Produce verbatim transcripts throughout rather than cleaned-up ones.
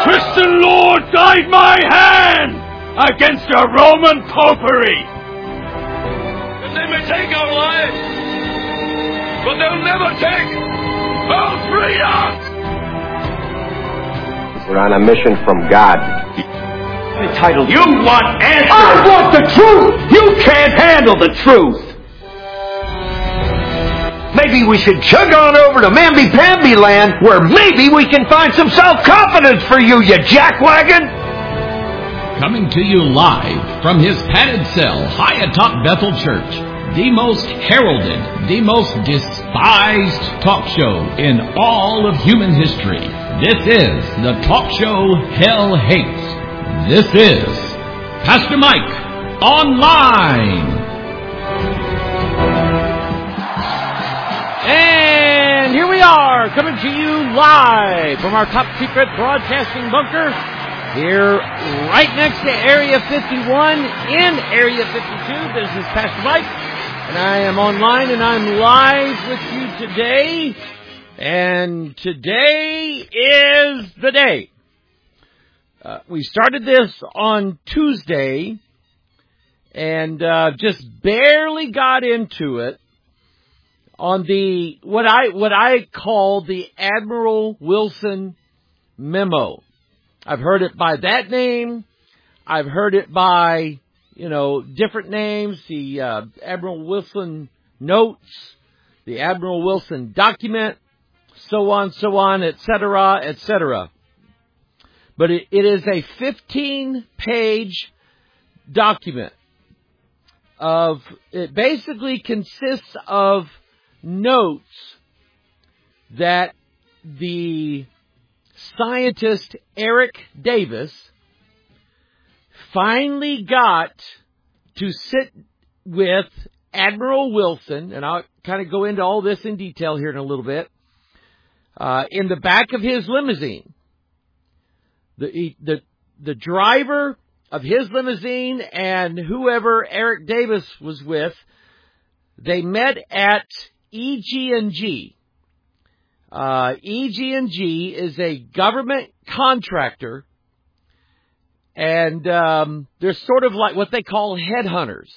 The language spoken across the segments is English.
Christian Lord guide my hand against a Roman popery. And they may take our lives, but they'll never take our freedom. We're on a mission from God. Entitled, you want answers. I want the truth. You can't handle the truth. Maybe we should chug on over to Mamby-Pamby land, where maybe we can find some self-confidence for you, you jackwagon! Coming to you live from his padded cell high atop Bethel Church, the most heralded, the most despised talk show in all of human history. This is the talk show hell hates. This is Pastor Mike Online. And here we are, coming to you live from our top-secret broadcasting bunker here right next to Area fifty-one in Area fifty-two. This is Pastor Mike, and I am online, and I'm live with you today. And today is the day. Uh, we started this on Tuesday, and uh, just barely got into it. On the, what I, what I call the Admiral Wilson memo. I've heard it by that name. I've heard it by, you know, different names. The uh, Admiral Wilson notes, the Admiral Wilson document, so on, so on, et cetera, et cetera. But it, it is a fifteen-page document of, it basically consists of notes that the scientist Eric Davis finally got to sit with Admiral Wilson, and I'll kind of go into all this in detail here in a little bit, uh, in the back of his limousine. The, the, the driver of his limousine and whoever Eric Davis was with, they met at E G and G. Uh, E G and G is a government contractor, and um, they're sort of like what they call headhunters.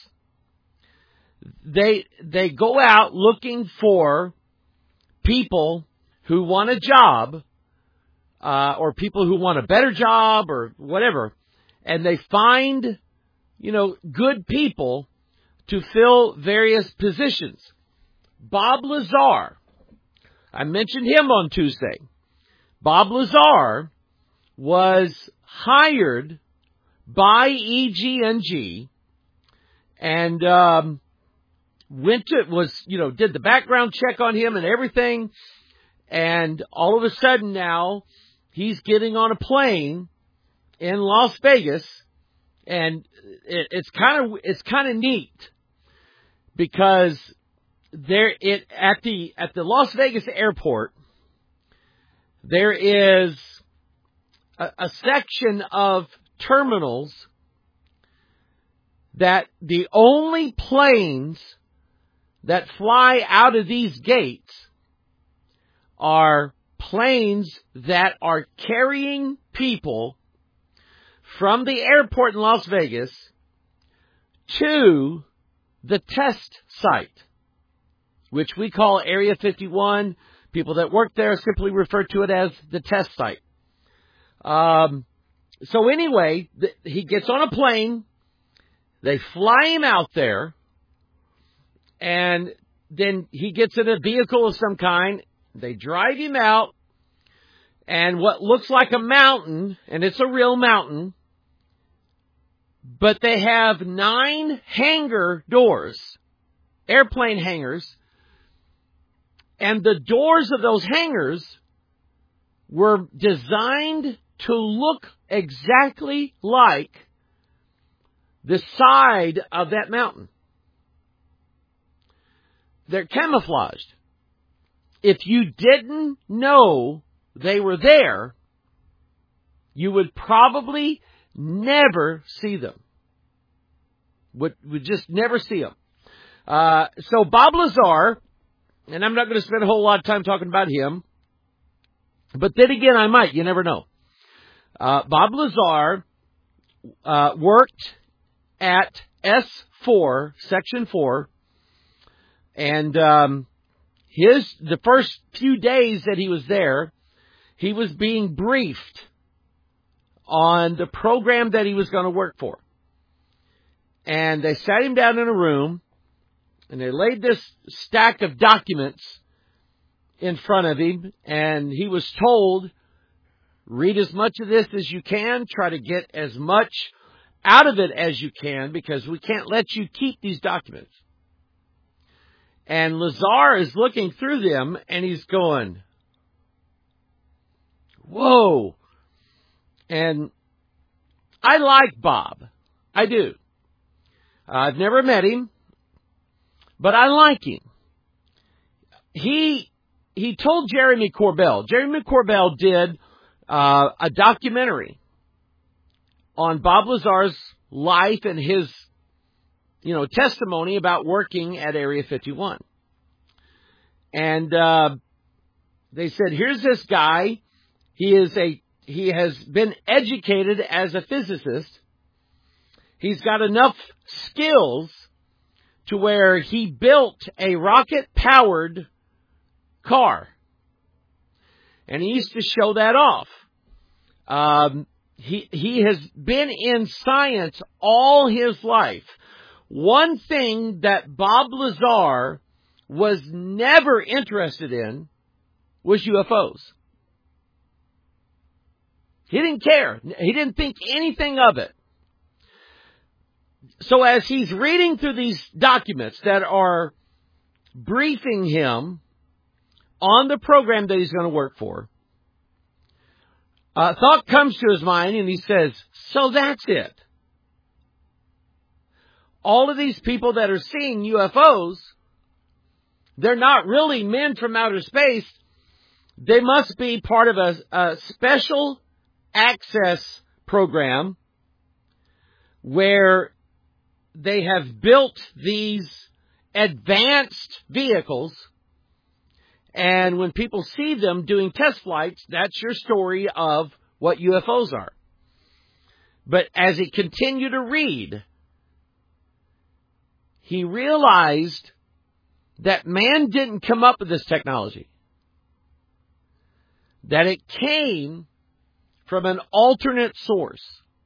They they go out looking for people who want a job, uh, or people who want a better job, or whatever, and they find, you know, good people to fill various positions. Bob Lazar, I mentioned him on Tuesday. Bob Lazar was hired by E G and G and um, went to, was, you know, did the background check on him and everything. And all of a sudden now he's getting on a plane in Las Vegas, and it, it's kind of, it's kind of neat. Because there, it at the at the Las Vegas airport, there is a, a section of terminals that the only planes that fly out of these gates are planes that are carrying people from the airport in Las Vegas to the test site, which we call Area fifty-one. People that work there simply refer to it as the test site. Um, so anyway, the, he gets on a plane. They fly him out there, and then he gets in a vehicle of some kind. They drive him out, and what looks like a mountain, and it's a real mountain, but they have nine hangar doors, airplane hangars, and the doors of those hangars were designed to look exactly like the side of that mountain. They're camouflaged. If you didn't know they were there, you would probably never see them. Would, would just never see them. Uh, so Bob Lazar, and I'm not going to spend a whole lot of time talking about him, but then again, I might. You never know. Uh, Bob Lazar uh, worked at S four, Section four, and um, his the first few days that he was there, he was being briefed on the program that he was going to work for. And they sat him down in a room, and they laid this stack of documents in front of him, and he was told, read as much of this as you can, try to get as much out of it as you can, because we can't let you keep these documents. And Lazar is looking through them, and he's going, whoa. And I like Bob. I do. I've never met him, but I like him. He he told Jeremy Corbell. Jeremy Corbell did uh, a documentary on Bob Lazar's life and his, you know, testimony about working at Area fifty-one. And uh, they said, here's this guy. He is a he has been educated as a physicist. He's got enough skills to where he built a rocket-powered car. And he used to show that off. Um, he, he has been in science all his life. One thing that Bob Lazar was never interested in was U F Os. He didn't care. He didn't think anything of it. So as he's reading through these documents that are briefing him on the program that he's going to work for, a thought comes to his mind, and he says, so that's it. All of these people that are seeing U F Os, they're not really men from outer space. They must be part of a, a special access program where they have built these advanced vehicles, and when people see them doing test flights, that's your story of what U F Os are. But as he continued to read, he realized that man didn't come up with this technology. That it came from an alternate source.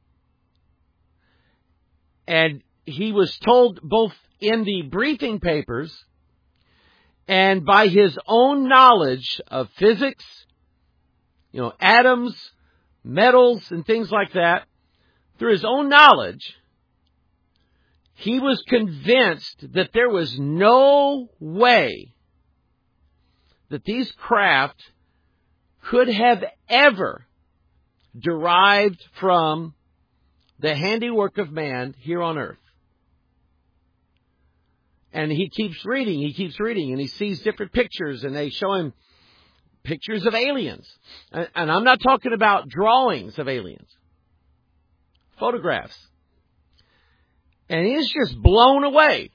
And he was told both in the briefing papers and by his own knowledge of physics, you know, atoms, metals, and things like that, through his own knowledge, he was convinced that there was no way that these craft could have ever derived from the handiwork of man here on earth. And he keeps reading, he keeps reading, and he sees different pictures, and they show him pictures of aliens. And, and I'm not talking about drawings of aliens. Photographs. And he's just blown away.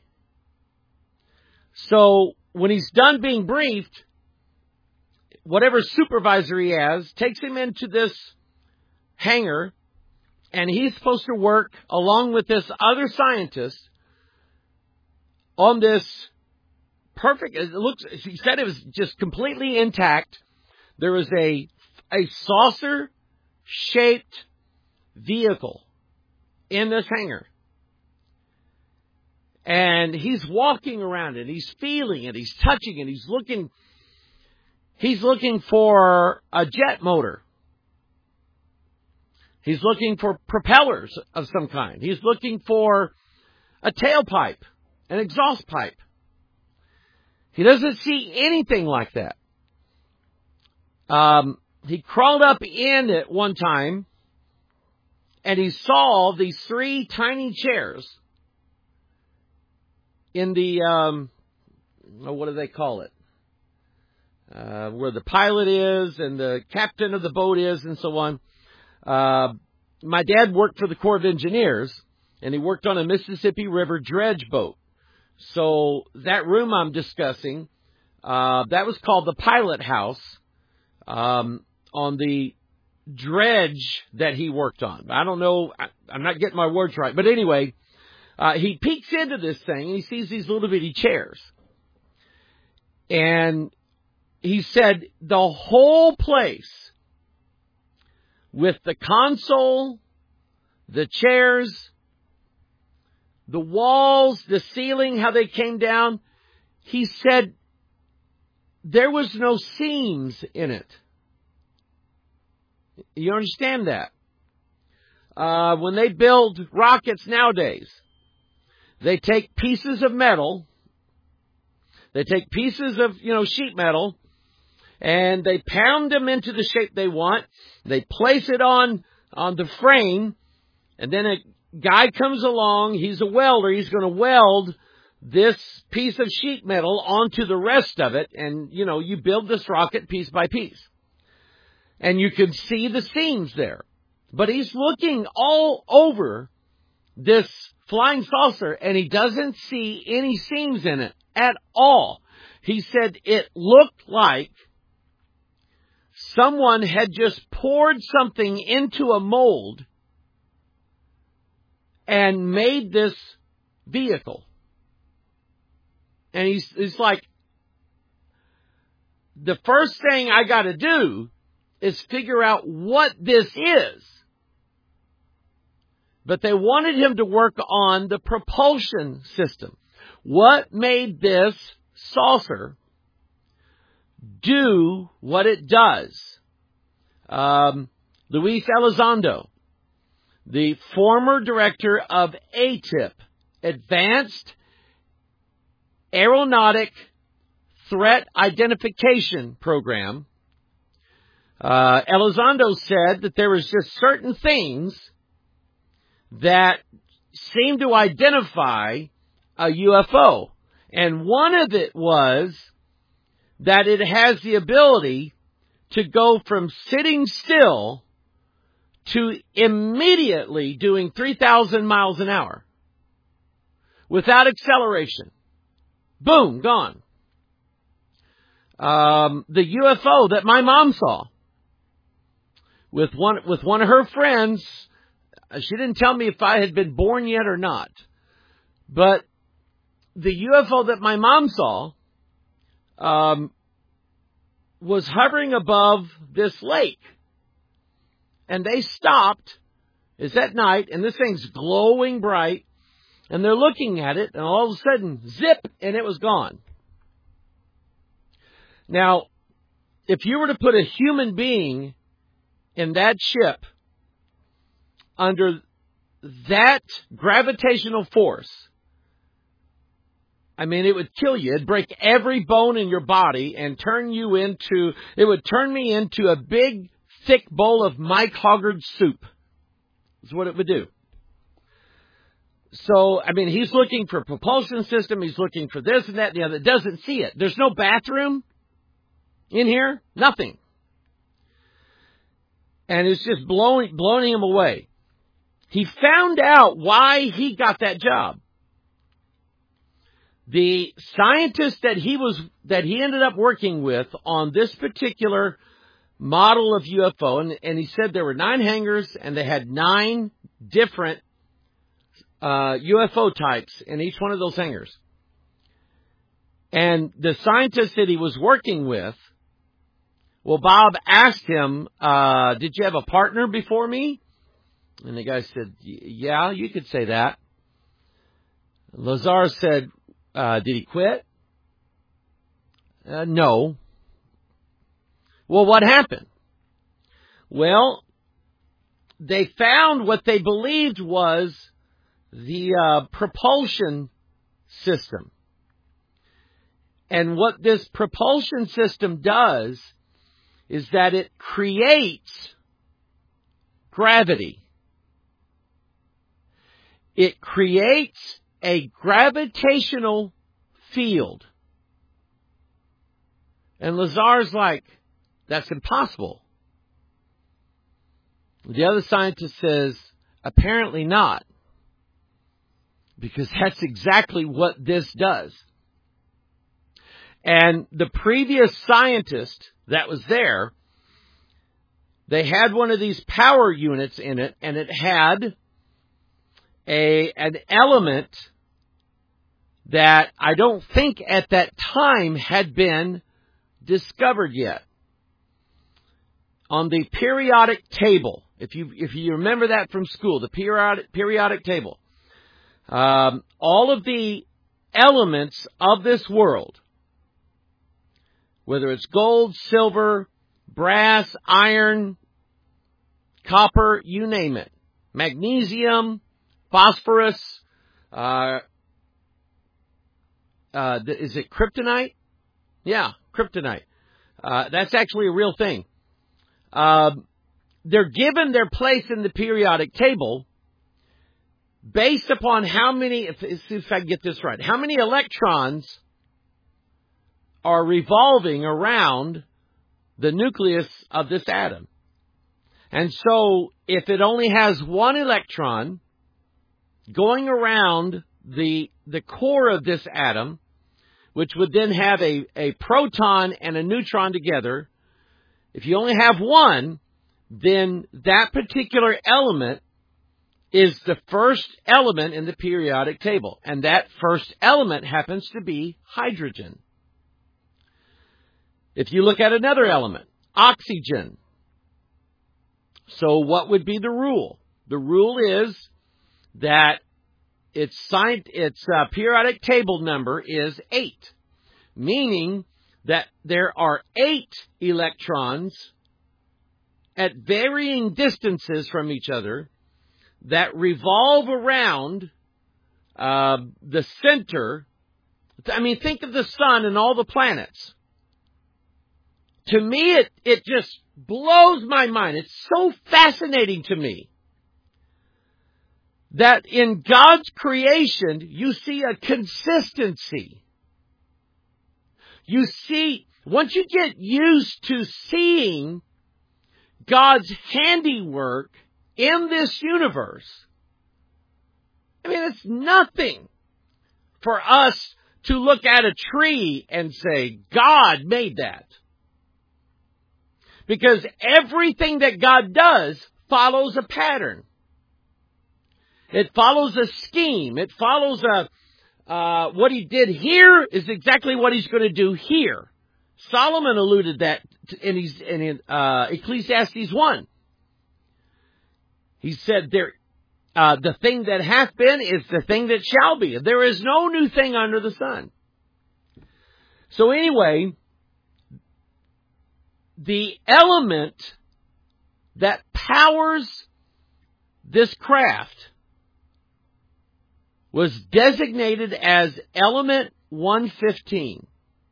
So when he's done being briefed, whatever supervisor he has takes him into this hangar, and he's supposed to work along with this other scientist on this perfect, it looks, he said it was just completely intact. There was a, a saucer-shaped vehicle in this hangar. And he's walking around it, he's feeling it, he's touching it, he's looking, he's looking for a jet motor. He's looking for propellers of some kind. He's looking for a tailpipe, an exhaust pipe. He doesn't see anything like that. Um, he crawled up in at one time, and he saw these three tiny chairs in the, um, what do they call it? Uh, where the pilot is and the captain of the boat is and so on. Uh, my dad worked for the Corps of Engineers, and he worked on a Mississippi River dredge boat. So that room I'm discussing, uh, that was called the pilot house, um, on the dredge that he worked on. I don't know. I, I'm not getting my words right. But anyway, uh, he peeks into this thing and he sees these little bitty chairs. And he said the whole place, with the console, the chairs, the walls, the ceiling, how they came down, he said there was no seams in it. You understand that? Uh, when they build rockets nowadays, they take pieces of metal, they take pieces of, you know, sheet metal, and they pound them into the shape they want. They place it on, on the frame, and then a guy comes along, he's a welder, he's going to weld this piece of sheet metal onto the rest of it, and, you know, you build this rocket piece by piece. And you can see the seams there. But he's looking all over this flying saucer, and he doesn't see any seams in it at all. He said it looked like someone had just poured something into a mold and made this vehicle. And he's, he's like, the first thing I got to do is figure out what this is. But they wanted him to work on the propulsion system. What made this saucer do what it does? Um, Luis Elizondo, the former director of A T I P, Advanced Aeronautic Threat Identification Program, uh, Elizondo said that there was just certain things that seemed to identify a U F O. And one of it was that it has the ability to go from sitting still to immediately doing three thousand miles an hour without acceleration. Boom, gone. Um, the U F O that my mom saw with one, with one of her friends, she didn't tell me if I had been born yet or not, but the U F O that my mom saw, um, was hovering above this lake. And they stopped. It's at night, and this thing's glowing bright. And they're looking at it, and all of a sudden, zip, and it was gone. Now, if you were to put a human being in that ship under that gravitational force, I mean, it would kill you. It'd break every bone in your body and turn you into, it would turn me into a big, thick bowl of Mike Hoggard soup. That's what it would do. So, I mean, he's looking for a propulsion system. He's looking for this and that and the other. Doesn't see it. There's no bathroom in here. Nothing. And it's just blowing, blowing him away. He found out why he got that job. The scientist that he was, that he ended up working with on this particular model of U F O, and, and he said there were nine hangars and they had nine different uh, U F O types in each one of those hangars. And the scientist that he was working with, well, Bob asked him, uh, did you have a partner before me? And the guy said, yeah, you could say that. Lazar said, uh, did he quit? Uh, no. Well, what happened? Well, they found what they believed was the uh, propulsion system. And what this propulsion system does is that it creates gravity. It creates a gravitational field. And Lazar's like, that's impossible. The other scientist says, apparently not. Because that's exactly what this does. And the previous scientist that was there they had one of these power units in it, and it had a an element that I don't think at that time had been discovered yet. On the periodic table, if you if you remember that from school, the periodic periodic table, um, all of the elements of this world, whether it's gold, silver, brass, iron, copper, you name it, magnesium, phosphorus, uh, uh, is it kryptonite? Yeah, kryptonite. Uh, that's actually a real thing. Uh, they're given their place in the periodic table based upon how many, if, if I can get this right, how many electrons are revolving around the nucleus of this atom. And so, if it only has one electron going around the the core of this atom, which would then have a, a proton and a neutron together, if you only have one, then that particular element is the first element in the periodic table. And that first element happens to be hydrogen. If you look at another element, oxygen. So what would be the rule? The rule is that its, its uh, periodic table number is eight, meaning that there are eight electrons at varying distances from each other that revolve around uh, the center. I mean, think of the sun and all the planets. To me, it, it just blows my mind. It's so fascinating to me that in God's creation, you see a consistency. You see, once you get used to seeing God's handiwork in this universe, I mean, it's nothing for us to look at a tree and say, God made that. Because everything that God does follows a pattern. It follows a scheme. It follows a, uh, what he did here is exactly what he's going to do here. Solomon alluded that in, his, in uh, Ecclesiastes one. He said, "There, uh, the thing that hath been is the thing that shall be. There is no new thing under the sun." So anyway, the element that powers this craft was designated as element one fifteen.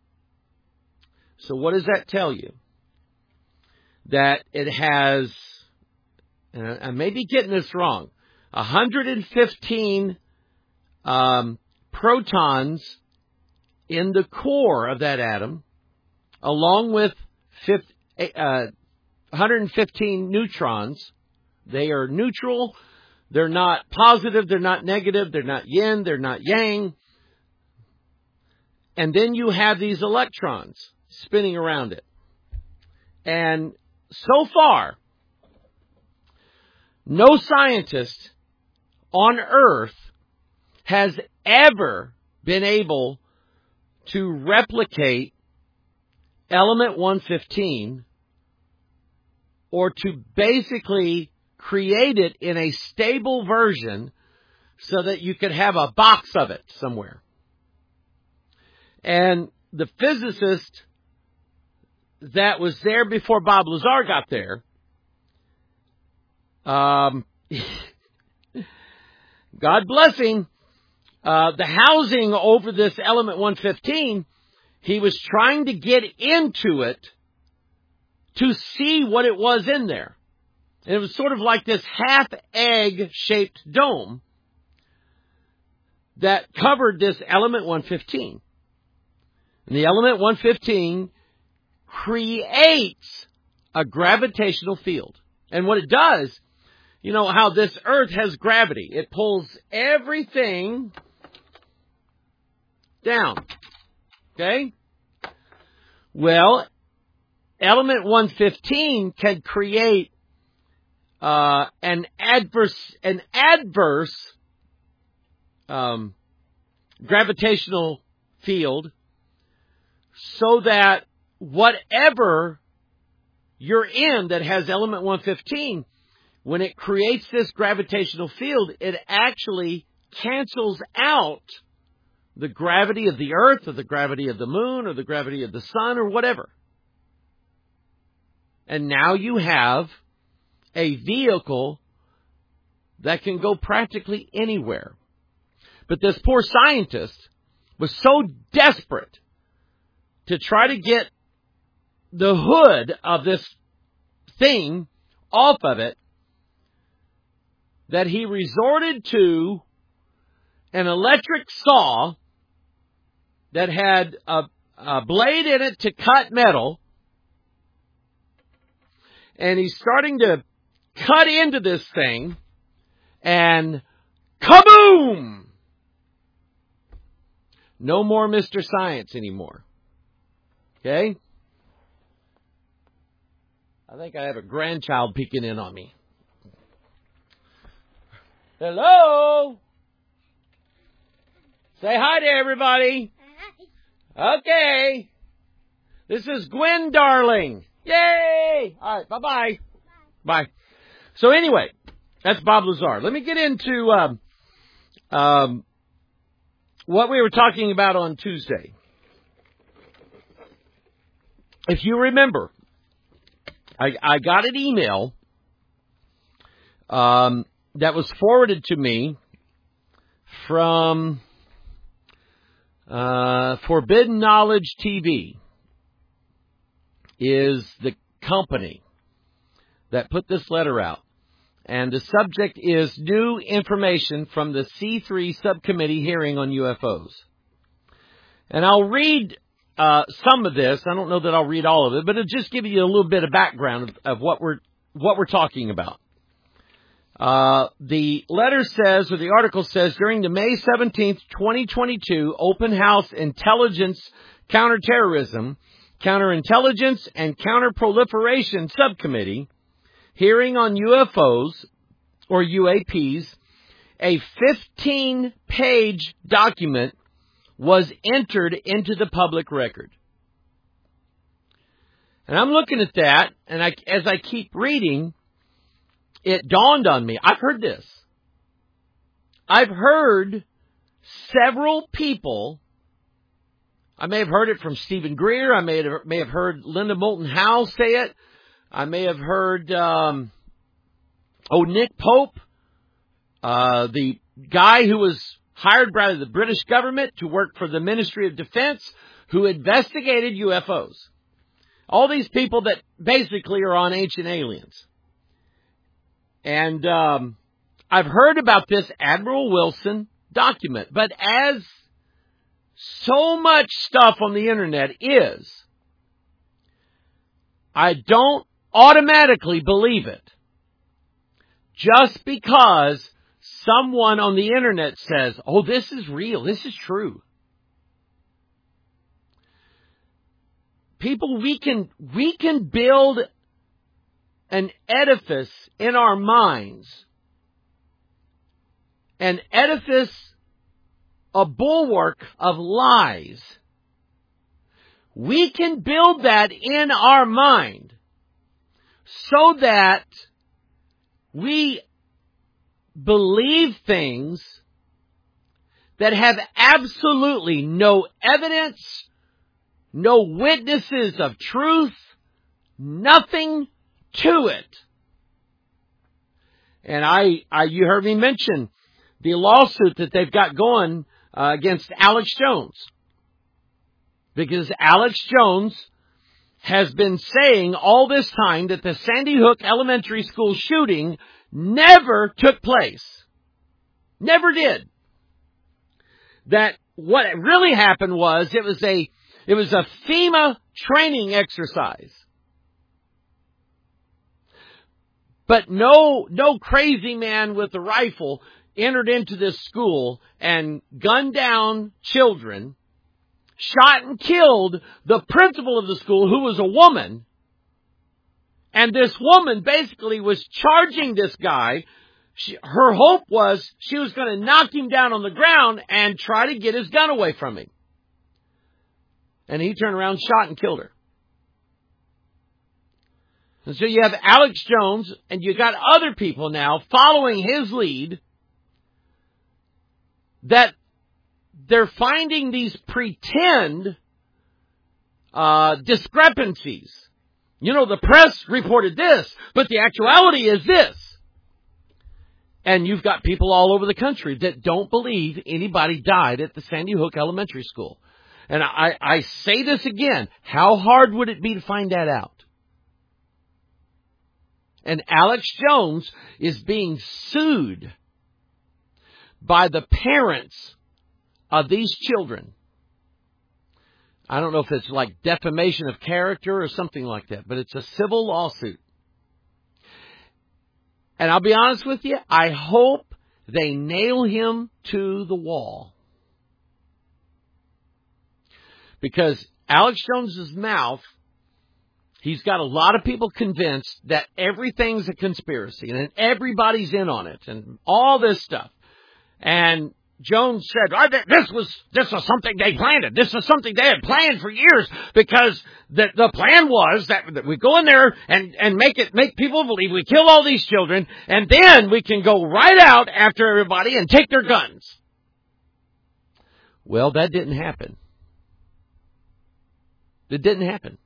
So what does that tell you? That it has, and I may be getting this wrong, one hundred fifteen um, protons in the core of that atom, along with fifty, uh, one hundred fifteen neutrons. They are neutral. They're not positive. They're not negative. They're not yin. They're not yang. And then you have these electrons spinning around it. And so far, no scientist on Earth has ever been able to replicate element one fifteen, or to basically create it in a stable version so that you could have a box of it somewhere. And the physicist that was there before Bob Lazar got there, um, God bless him, uh, the housing over this element one fifteen, he was trying to get into it to see what it was in there. And it was sort of like this half-egg-shaped dome that covered this element one fifteen. And the element one fifteen creates a gravitational field. And what it does, you know how this earth has gravity. It pulls everything down. Okay? Well, element one fifteen can create uh, an adverse an adverse um, gravitational field, so that whatever you're in that has element one fifteen, when it creates this gravitational field, it actually cancels out the gravity of the Earth or the gravity of the Moon or the gravity of the Sun or whatever. And now you have a vehicle that can go practically anywhere. But this poor scientist was so desperate to try to get the hood of this thing off of it that he resorted to an electric saw that had a, a blade in it to cut metal. And he's starting to cut into this thing, and kaboom! No more Mister Science anymore. Okay? I think I have a grandchild peeking in on me. Hello? Say hi to everybody. Hi. Okay. This is Gwen Darling. Yay! All right, bye-bye. Bye. Bye. So anyway, that's Bob Lazar. Let me get into um, um, what we were talking about on Tuesday. If you remember, I, I got an email um, that was forwarded to me from uh, Forbidden Knowledge T V. Is the company that put this letter out. And the subject is new information from the C three subcommittee hearing on U F Os. And I'll read uh, some of this. I don't know that I'll read all of it, but it'll just give you a little bit of background of, of what we're what we're talking about. Uh, the letter says, or the article says, during the May seventeenth, twenty twenty-two Open House Intelligence Counterterrorism, Counterintelligence and Counterproliferation Subcommittee hearing on U F Os, or U A Ps, a fifteen-page document was entered into the public record. And I'm looking at that, and I, as I keep reading, it dawned on me. I've heard this. I've heard several people. I may have heard it from Stephen Greer. I may have, may have heard Linda Moulton Howe say it. I may have heard, um, oh, Nick Pope, uh, the guy who was hired by the British government to work for the Ministry of Defense, who investigated U F Os. All these people that basically are on Ancient Aliens. And um, I've heard about this Admiral Wilson document, but as so much stuff on the internet is, I don't automatically believe it just because someone on the internet says, oh, this is real, this is true. People, we can, we can build an edifice in our minds, an edifice, a bulwark of lies. We can build that in our mind so that we believe things that have absolutely no evidence, no witnesses of truth, nothing to it. And I, I you heard me mention the lawsuit that they've got going uh, against Alex Jones. Because Alex Jones has been saying all this time that the Sandy Hook Elementary School shooting never took place. Never did. That what really happened was it was a it was a FEMA training exercise. But no no crazy man with a rifle entered into this school and gunned down children, shot and killed the principal of the school, who was a woman, And this woman basically was charging this guy. She, her hope was she was going to knock him down on the ground and try to get his gun away from him. And he turned around, shot, and killed her. And so you have Alex Jones, and you got other people now following his lead, that they're finding these pretend uh, discrepancies. You know, the press reported this, but the actuality is this. And you've got people all over the country that don't believe anybody died at the Sandy Hook Elementary School. And I, I say this again, how hard would it be to find that out? And Alex Jones is being sued by the parents of these children. I don't know if it's like defamation of character or something like that, but it's a civil lawsuit. And I'll be honest with you, I hope they nail him to the wall. Because Alex Jones's mouth, he's got a lot of people convinced that everything's a conspiracy and everybody's in on it and all this stuff. And Jones said, I think this was this was something they planned. This was something they had planned for years, because the the plan was that, that we go in there and, and make it make people believe we killed all these children, and then we can go right out after everybody and take their guns. Well, that didn't happen. It didn't happen.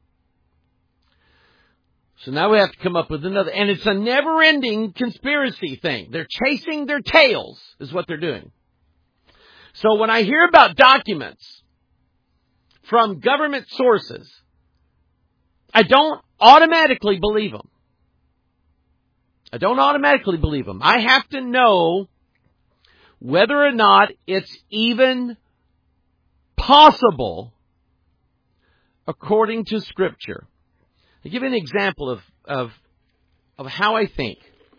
So now we have to come up with another. And it's a never-ending conspiracy thing. They're chasing their tails is what they're doing. So when I hear about documents from government sources, I don't automatically believe them. I don't automatically believe them. I have to know whether or not it's even possible according to Scripture. I'll give you an example of, of, of how I think.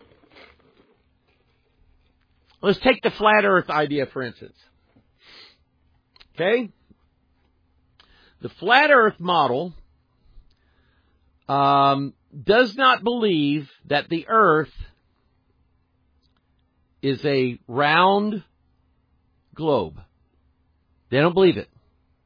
Let's take the flat earth idea, for instance. Okay? The flat earth model um, does not believe that the earth is a round globe. They don't believe it.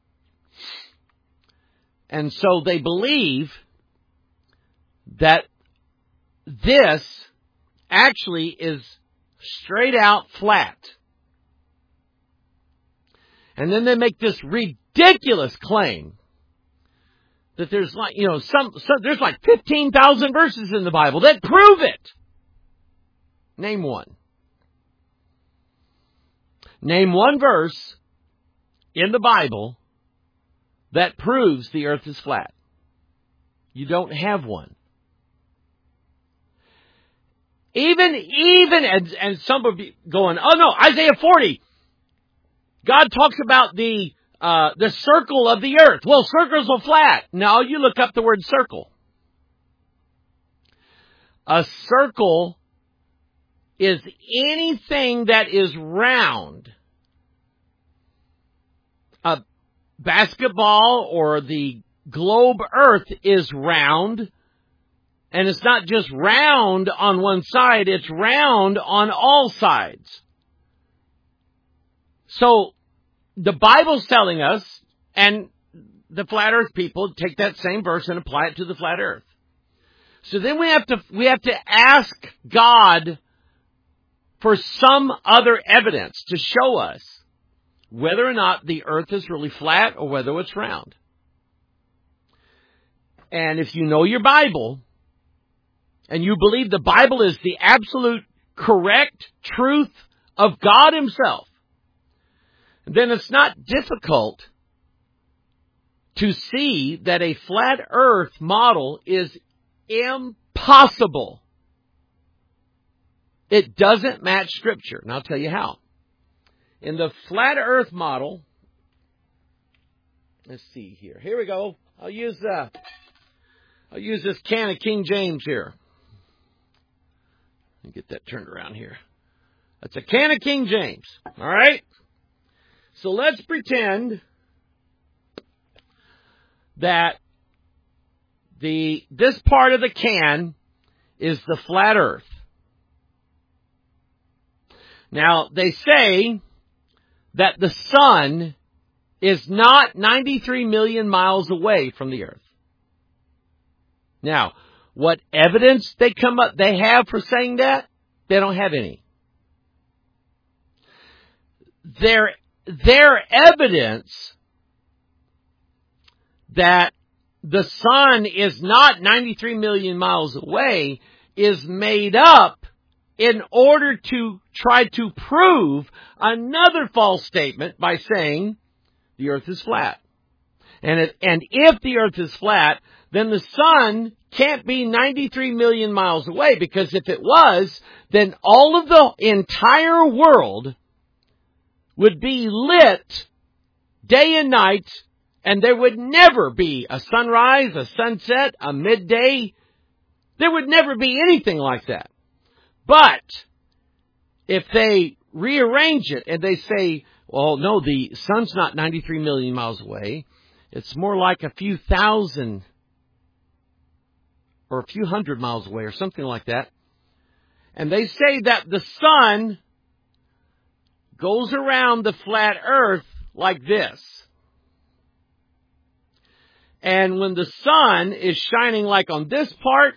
And so they believe that this actually is straight out flat. And then they make this ridiculous claim that there's like, you know, some, some there's like fifteen thousand verses in the Bible that prove it. Name one. Name one verse in the Bible that proves the earth is flat. You don't have one. Even, even, and, and some would be going, oh no, Isaiah forty. God talks about the, uh, the circle of the earth. Well, circles are flat. No, you look up the word circle. A circle is anything that is round. A basketball or the globe earth is round. And it's not just round on one side, it's round on all sides. So, the Bible's telling us, and the flat earth people take that same verse and apply it to the flat earth. So then we have to, we have to ask God for some other evidence to show us whether or not the earth is really flat or whether it's round. And if you know your Bible, and you believe the Bible is the absolute correct truth of God Himself, then it's not difficult to see that a flat earth model is impossible. It doesn't match Scripture. And I'll tell you how. In the flat earth model, let's see here. Here we go. I'll use uh, I'll use this can of King James here. Let me get that turned around here. That's a can of King James. All right? So let's pretend that the this part of the can is the flat earth. Now, they say that the sun is not ninety-three million miles away from the earth. Now, what evidence they come up they have for saying that? They don't have any. Their their evidence that the sun is not ninety-three million miles away is made up in order to try to prove another false statement by saying the earth is flat. And it, and if the earth is flat, then the sun can't be ninety-three million miles away, because if it was, then all of the entire world would be lit day and night, and there would never be a sunrise, a sunset, a midday. There would never be anything like that. But if they rearrange it and they say, well, no, the sun's not ninety-three million miles away. It's more like a few thousand or a few hundred miles away or something like that. And they say that the sun goes around the flat earth like this. And when the sun is shining like on this part,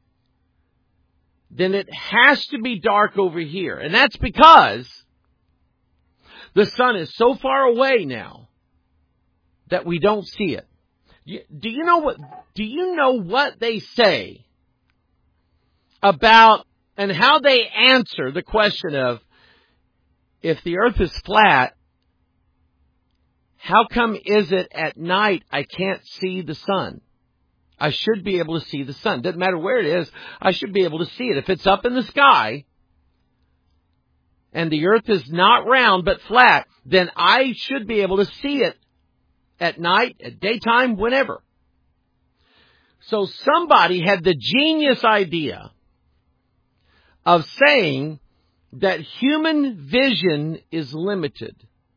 then it has to be dark over here. And that's because the sun is so far away now that we don't see it. Do you know what, do you know what they say about and how they answer the question of, if the earth is flat, how come is it at night I can't see the sun? I should be able to see the sun. Doesn't matter where it is, I should be able to see it. If it's up in the sky and the earth is not round but flat, then I should be able to see it at night, at daytime, whenever. So somebody had the genius idea of saying that human vision is limited.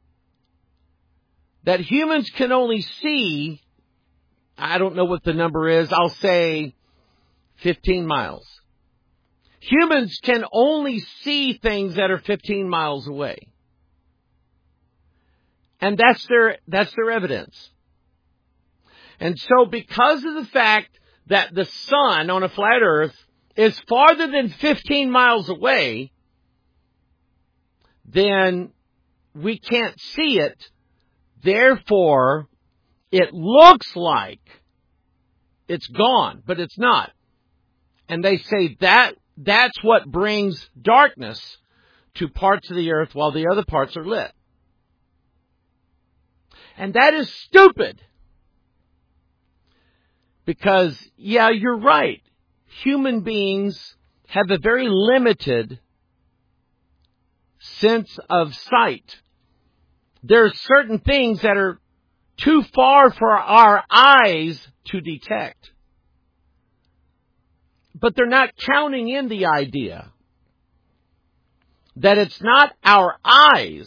That humans can only see, I don't know what the number is, I'll say fifteen miles. Humans can only see things that are fifteen miles away. And that's their, that's their evidence. And so because of the fact that the sun on a flat earth is farther than fifteen miles away, then we can't see it. Therefore, it looks like it's gone, but it's not. And they say that that's what brings darkness to parts of the earth while the other parts are lit. And that is stupid. Because, yeah, you're right. Human beings have a very limited sense of sight. There are certain things that are too far for our eyes to detect. But they're not counting in the idea that it's not our eyes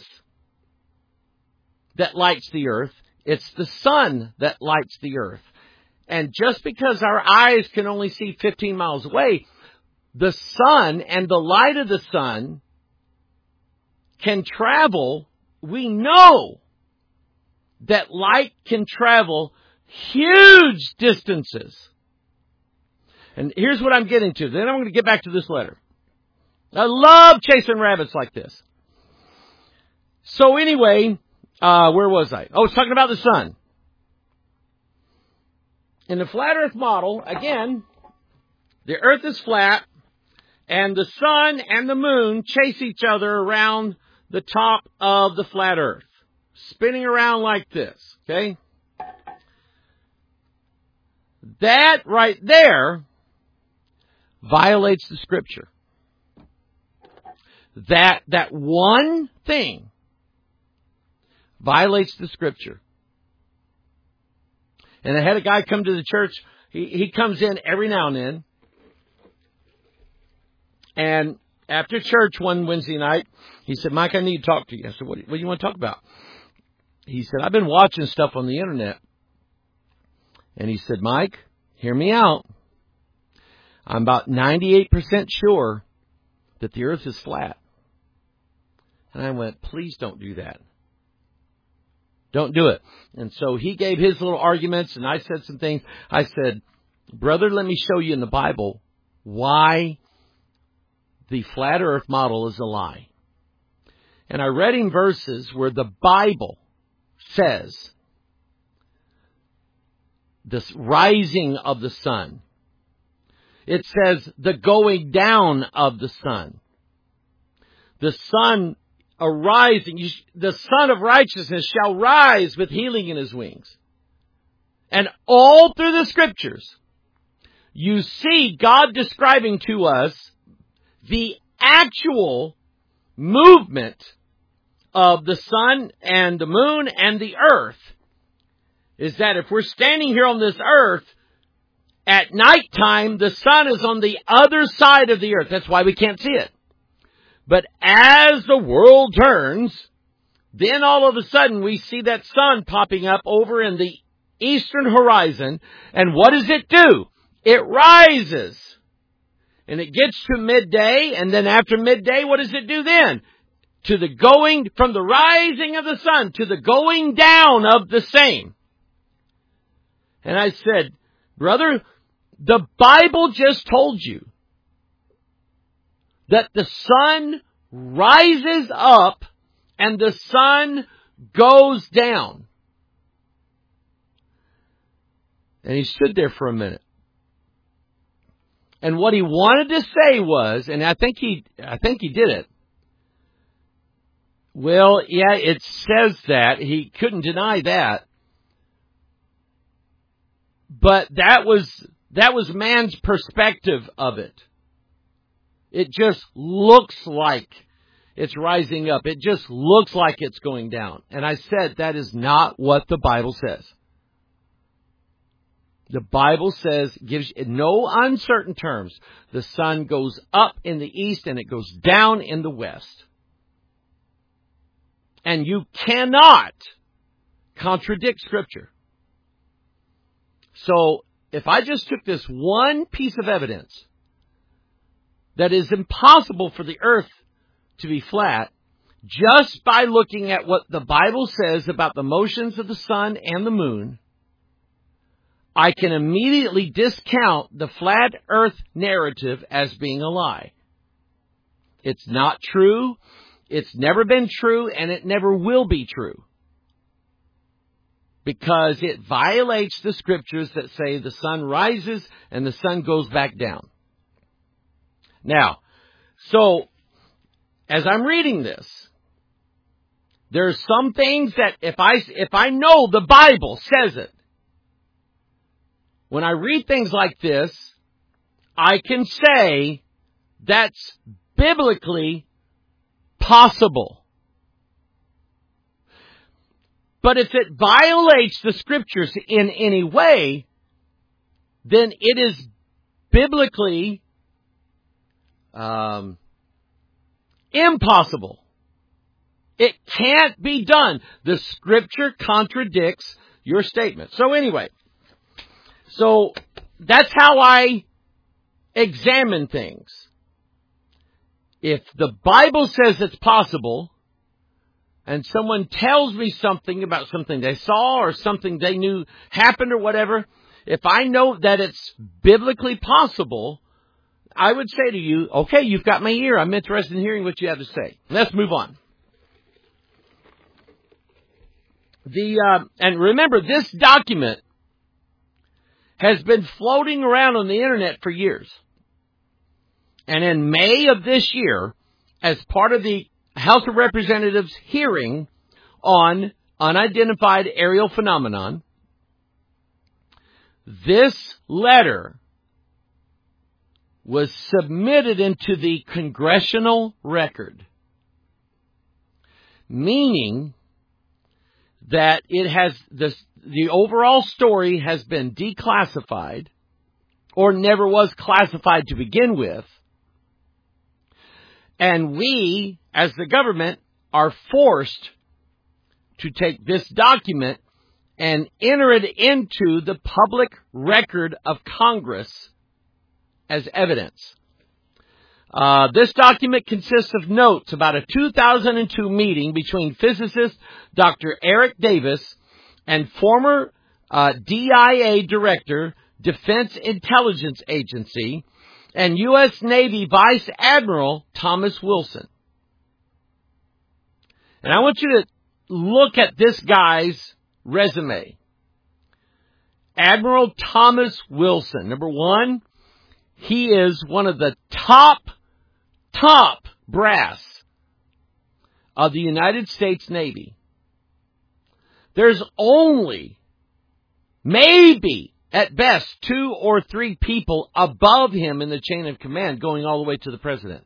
that lights the earth, it's the sun that lights the earth. And just because our eyes can only see fifteen miles away, the sun and the light of the sun can travel. We know that light can travel huge distances. And here's what I'm getting to. Then I'm going to get back to this letter. I love chasing rabbits like this. So anyway, uh, where was I? Oh, I was talking about the sun. In the flat earth model, again, the earth is flat and the sun and the moon chase each other around the top of the flat earth, spinning around like this, okay? That right there violates the scripture. That, that one thing violates the scripture. And I had a guy come to the church. He, he comes in every now and then. And after church one Wednesday night, he said, Mike, I need to talk to you. I said, what, what do you want to talk about? He said, I've been watching stuff on the internet. And he said, Mike, hear me out. I'm about ninety-eight percent sure that the earth is flat. And I went, please don't do that. Don't do it. And so he gave his little arguments, and I said some things. I said, brother, let me show you in the Bible why the flat earth model is a lie. And I read him verses where the Bible says this rising of the sun. It says the going down of the sun. The sun arising, the Son of Righteousness shall rise with healing in his wings. And all through the Scriptures, you see God describing to us the actual movement of the sun and the moon and the earth. Is that if we're standing here on this earth, at nighttime, the sun is on the other side of the earth. That's why we can't see it. But as the world turns, then all of a sudden we see that sun popping up over in the eastern horizon. And what does it do? It rises. And it gets to midday. And then after midday, what does it do then? To the going, from the rising of the sun to the going down of the same. And I said, brother, the Bible just told you that the sun rises up and the sun goes down. And he stood there for a minute. And what he wanted to say was, and I think he, I think he did it. Well, yeah, it says that. He couldn't deny that. But that was, that was man's perspective of it. It just looks like it's rising up. It just looks like it's going down. And I said that is not what the Bible says. The Bible says, gives in no uncertain terms, the sun goes up in the east and it goes down in the west. And you cannot contradict Scripture. So if I just took this one piece of evidence that is impossible for the earth to be flat, just by looking at what the Bible says about the motions of the sun and the moon, I can immediately discount the flat earth narrative as being a lie. It's not true, it's never been true, and it never will be true. Because it violates the Scriptures that say the sun rises and the sun goes back down. Now, so, as I'm reading this, there's some things that if I, if I know the Bible says it, when I read things like this, I can say that's biblically possible. But if it violates the Scriptures in any way, then it is biblically um, impossible. It can't be done. The Scripture contradicts your statement. So anyway, so that's how I examine things. If the Bible says it's possible, and someone tells me something about something they saw or something they knew happened or whatever, if I know that it's biblically possible, I would say to you, okay, you've got my ear. I'm interested in hearing what you have to say. Let's move on. The uh, and remember, this document has been floating around on the internet for years. And in May of this year, as part of the House of Representatives hearing on unidentified aerial phenomenon, this letter was submitted into the congressional record, meaning that it has this, the overall story has been declassified or never was classified to begin with. And we, as the government, are forced to take this document and enter it into the public record of Congress as evidence. Uh, this document consists of notes about a two thousand two meeting between physicist Doctor Eric Davis and former uh, D I A Director, Defense Intelligence Agency, and U S Navy Vice Admiral Thomas Wilson. And I want you to look at this guy's resume. Admiral Thomas Wilson. Number one, he is one of the top, top brass of the United States Navy. There's only, maybe, at best, two or three people above him in the chain of command, going all the way to the president.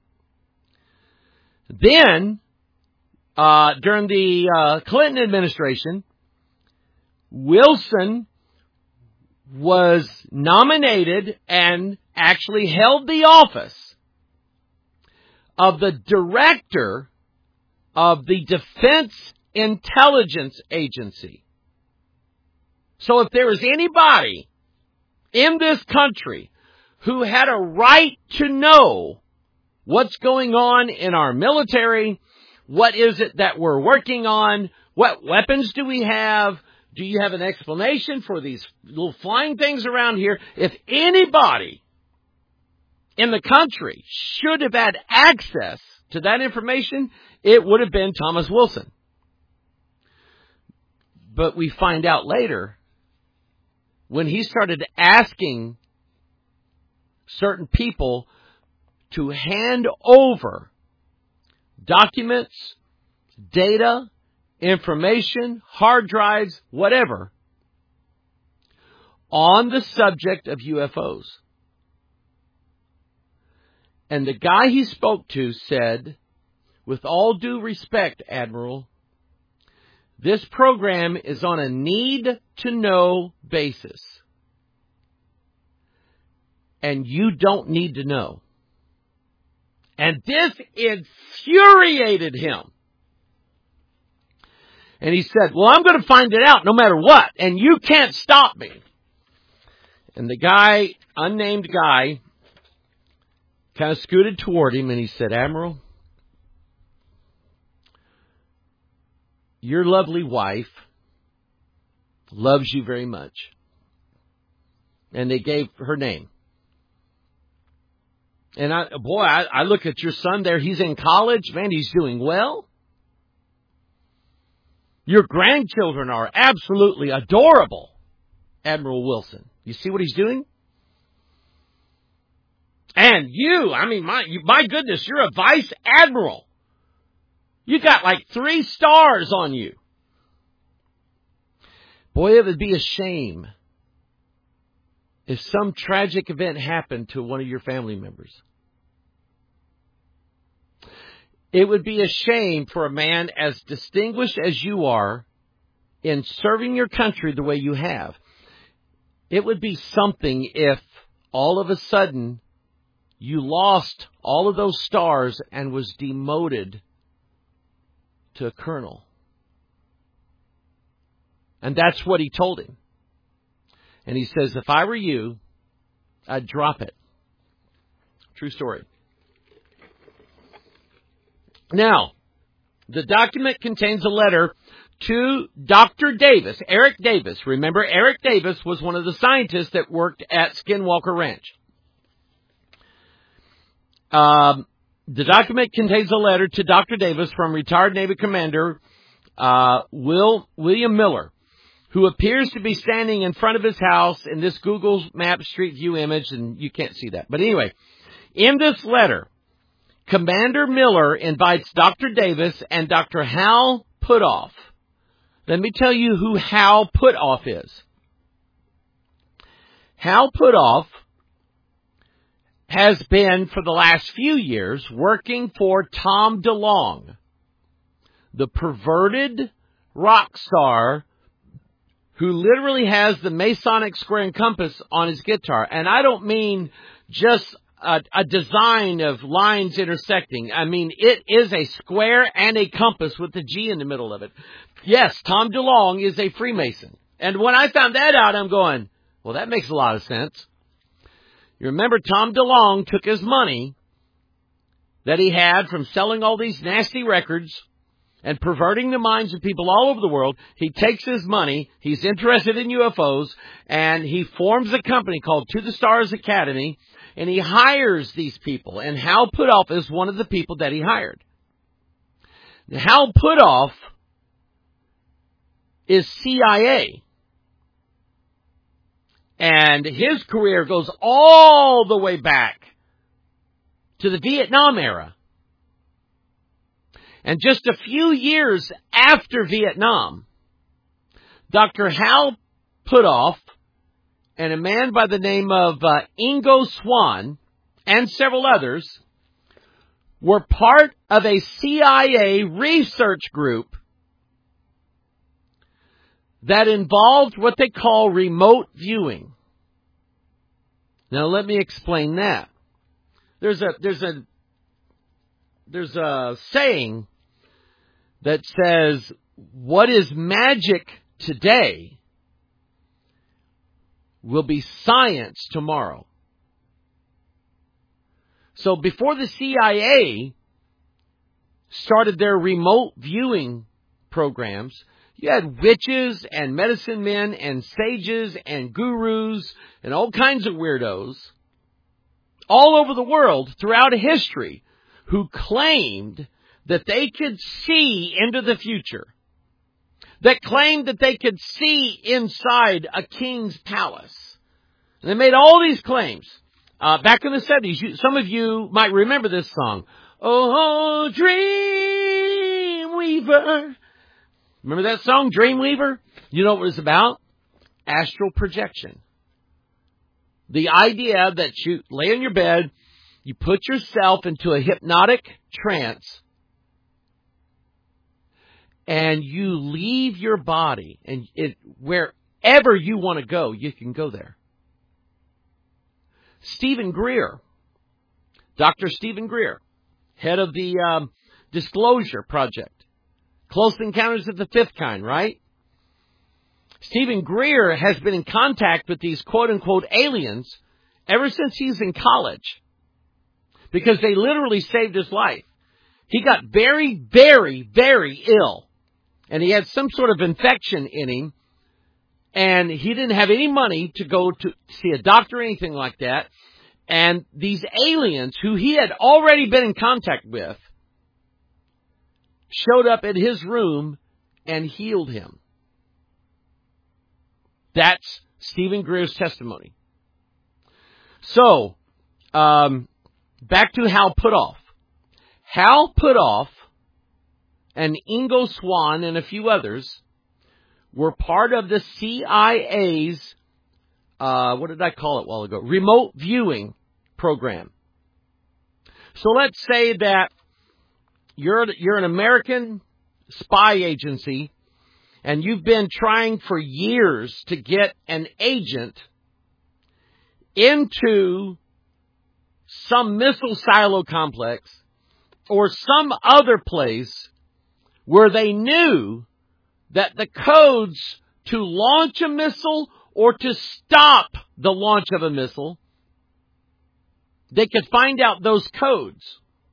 Then, uh, during the uh, Clinton administration, Wilson was nominated and actually held the office of the director of the Defense Intelligence Agency. So if there was anybody in this country who had a right to know what's going on in our military, what is it that we're working on, what weapons do we have, do you have an explanation for these little flying things around here? If anybody in the country should have had access to that information, it would have been Thomas Wilson. But we find out later, when he started asking certain people to hand over documents, data, information, hard drives, whatever, on the subject of U F Os. And the guy he spoke to said, with all due respect, Admiral, this program is on a need-to-know basis. And you don't need to know. And this infuriated him. And he said, well, I'm going to find it out no matter what, and you can't stop me. And the guy, unnamed guy, kind of scooted toward him and he said, Admiral, your lovely wife loves you very much. And they gave her name. And I, boy, I, I look at your son there. He's in college. Man, he's doing well. Your grandchildren are absolutely adorable, Admiral Wilson. You see what he's doing? And you, I mean, my, my goodness, you're a vice admiral. You got like three stars on you. Boy, it would be a shame if some tragic event happened to one of your family members. It would be a shame for a man as distinguished as you are in serving your country the way you have. It would be something if all of a sudden you lost all of those stars and was demoted to a colonel. And that's what he told him. And he says, if I were you, I'd drop it. True story. Now, the document contains a letter to Doctor Davis, Eric Davis. Remember, Eric Davis was one of the scientists that worked at Skinwalker Ranch. Um, the document contains a letter to Doctor Davis from retired Navy Commander uh, Will William Miller, who appears to be standing in front of his house in this Google Maps Street View image, and you can't see that. But anyway, in this letter, Commander Miller invites Doctor Davis and Doctor Hal Puthoff. Let me tell you who Hal Puthoff is. Hal Puthoff has been, for the last few years, working for Tom DeLonge, the perverted rock star who literally has the Masonic square and compass on his guitar. And I don't mean just a, a design of lines intersecting. I mean, it is a square and a compass with the G in the middle of it. Yes, Tom DeLonge is a Freemason. And when I found that out, I'm going, well, that makes a lot of sense. You remember Tom DeLonge took his money that he had from selling all these nasty records and perverting the minds of people all over the world. He takes his money, he's interested in U F Os, and he forms a company called To the Stars Academy, and he hires these people. And Hal Puthoff is one of the people that he hired. Hal Puthoff is C I A. And his career goes all the way back to the Vietnam era. And just a few years after Vietnam, Doctor Hal Puthoff and a man by the name of uh, Ingo Swann and several others were part of a C I A research group that involved what they call remote viewing. Now let me explain that. There's a there's a there's a saying that says, what is magic today will be science tomorrow. So before the C I A started their remote viewing programs, you had witches and medicine men and sages and gurus and all kinds of weirdos all over the world throughout history who claimed that they could see into the future, that claimed that they could see inside a king's palace. And they made all these claims. Uh, back in the seventies, you, some of you might remember this song. Oh, Dreamweaver. Remember that song, Dreamweaver? You know what it was about? Astral projection. The idea that you lay in your bed, you put yourself into a hypnotic trance, and you leave your body, and it, wherever you want to go, you can go there. Stephen Greer, Doctor Stephen Greer, head of the um, Disclosure Project. Close Encounters of the Fifth Kind, right? Stephen Greer has been in contact with these quote-unquote aliens ever since he's in college, because they literally saved his life. He got very, very, very ill, and he had some sort of infection in him, and he didn't have any money to go to see a doctor or anything like that. And these aliens, who he had already been in contact with, showed up in his room and healed him. That's Stephen Greer's testimony. So, um, back to Hal Puthoff. Hal Puthoff and Ingo Swann and a few others were part of the C I A's, uh, what did I call it a while ago? Remote viewing program. So let's say that You're you're an American spy agency, and you've been trying for years to get an agent into some missile silo complex or some other place where they knew that the codes to launch a missile or to stop the launch of a missile, they could find out those codes.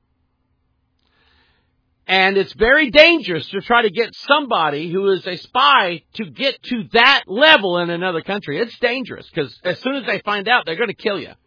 And it's very dangerous to try to get somebody who is a spy to get to that level in another country. It's dangerous because as soon as they find out, they're going to kill you.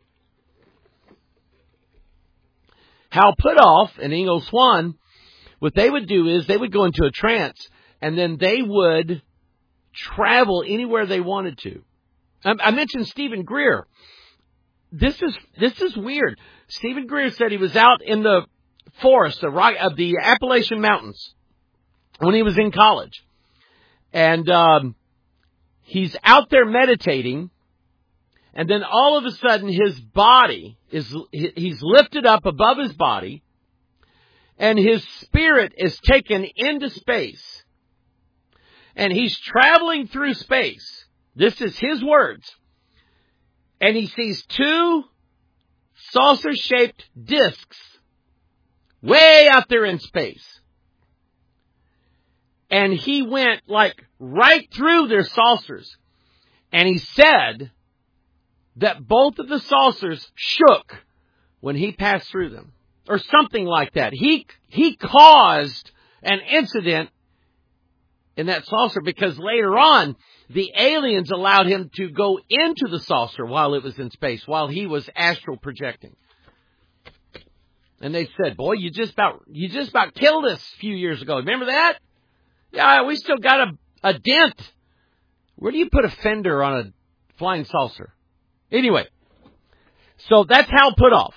Hal Puthoff and Ingo Swann, what they would do is they would go into a trance and then they would travel anywhere they wanted to. I, I mentioned Stephen Greer. This is this is weird. Stephen Greer said he was out in the forest of the Appalachian Mountains when he was in college. And um, he's out there meditating, and then all of a sudden his body is, he's lifted up above his body, and his spirit is taken into space. And he's traveling through space. This is his words. And he sees two saucer-shaped discs way out there in space. And he went like right through their saucers. And he said that both of the saucers shook when he passed through them. Or something like that. He, he caused an incident in that saucer because later on, the aliens allowed him to go into the saucer while it was in space, while he was astral projecting. And they said, boy, you just about, you just about killed us a few years ago. Remember that? Yeah, we still got a, a dent. Where do you put a fender on a flying saucer? Anyway, so that's Hal Puthoff.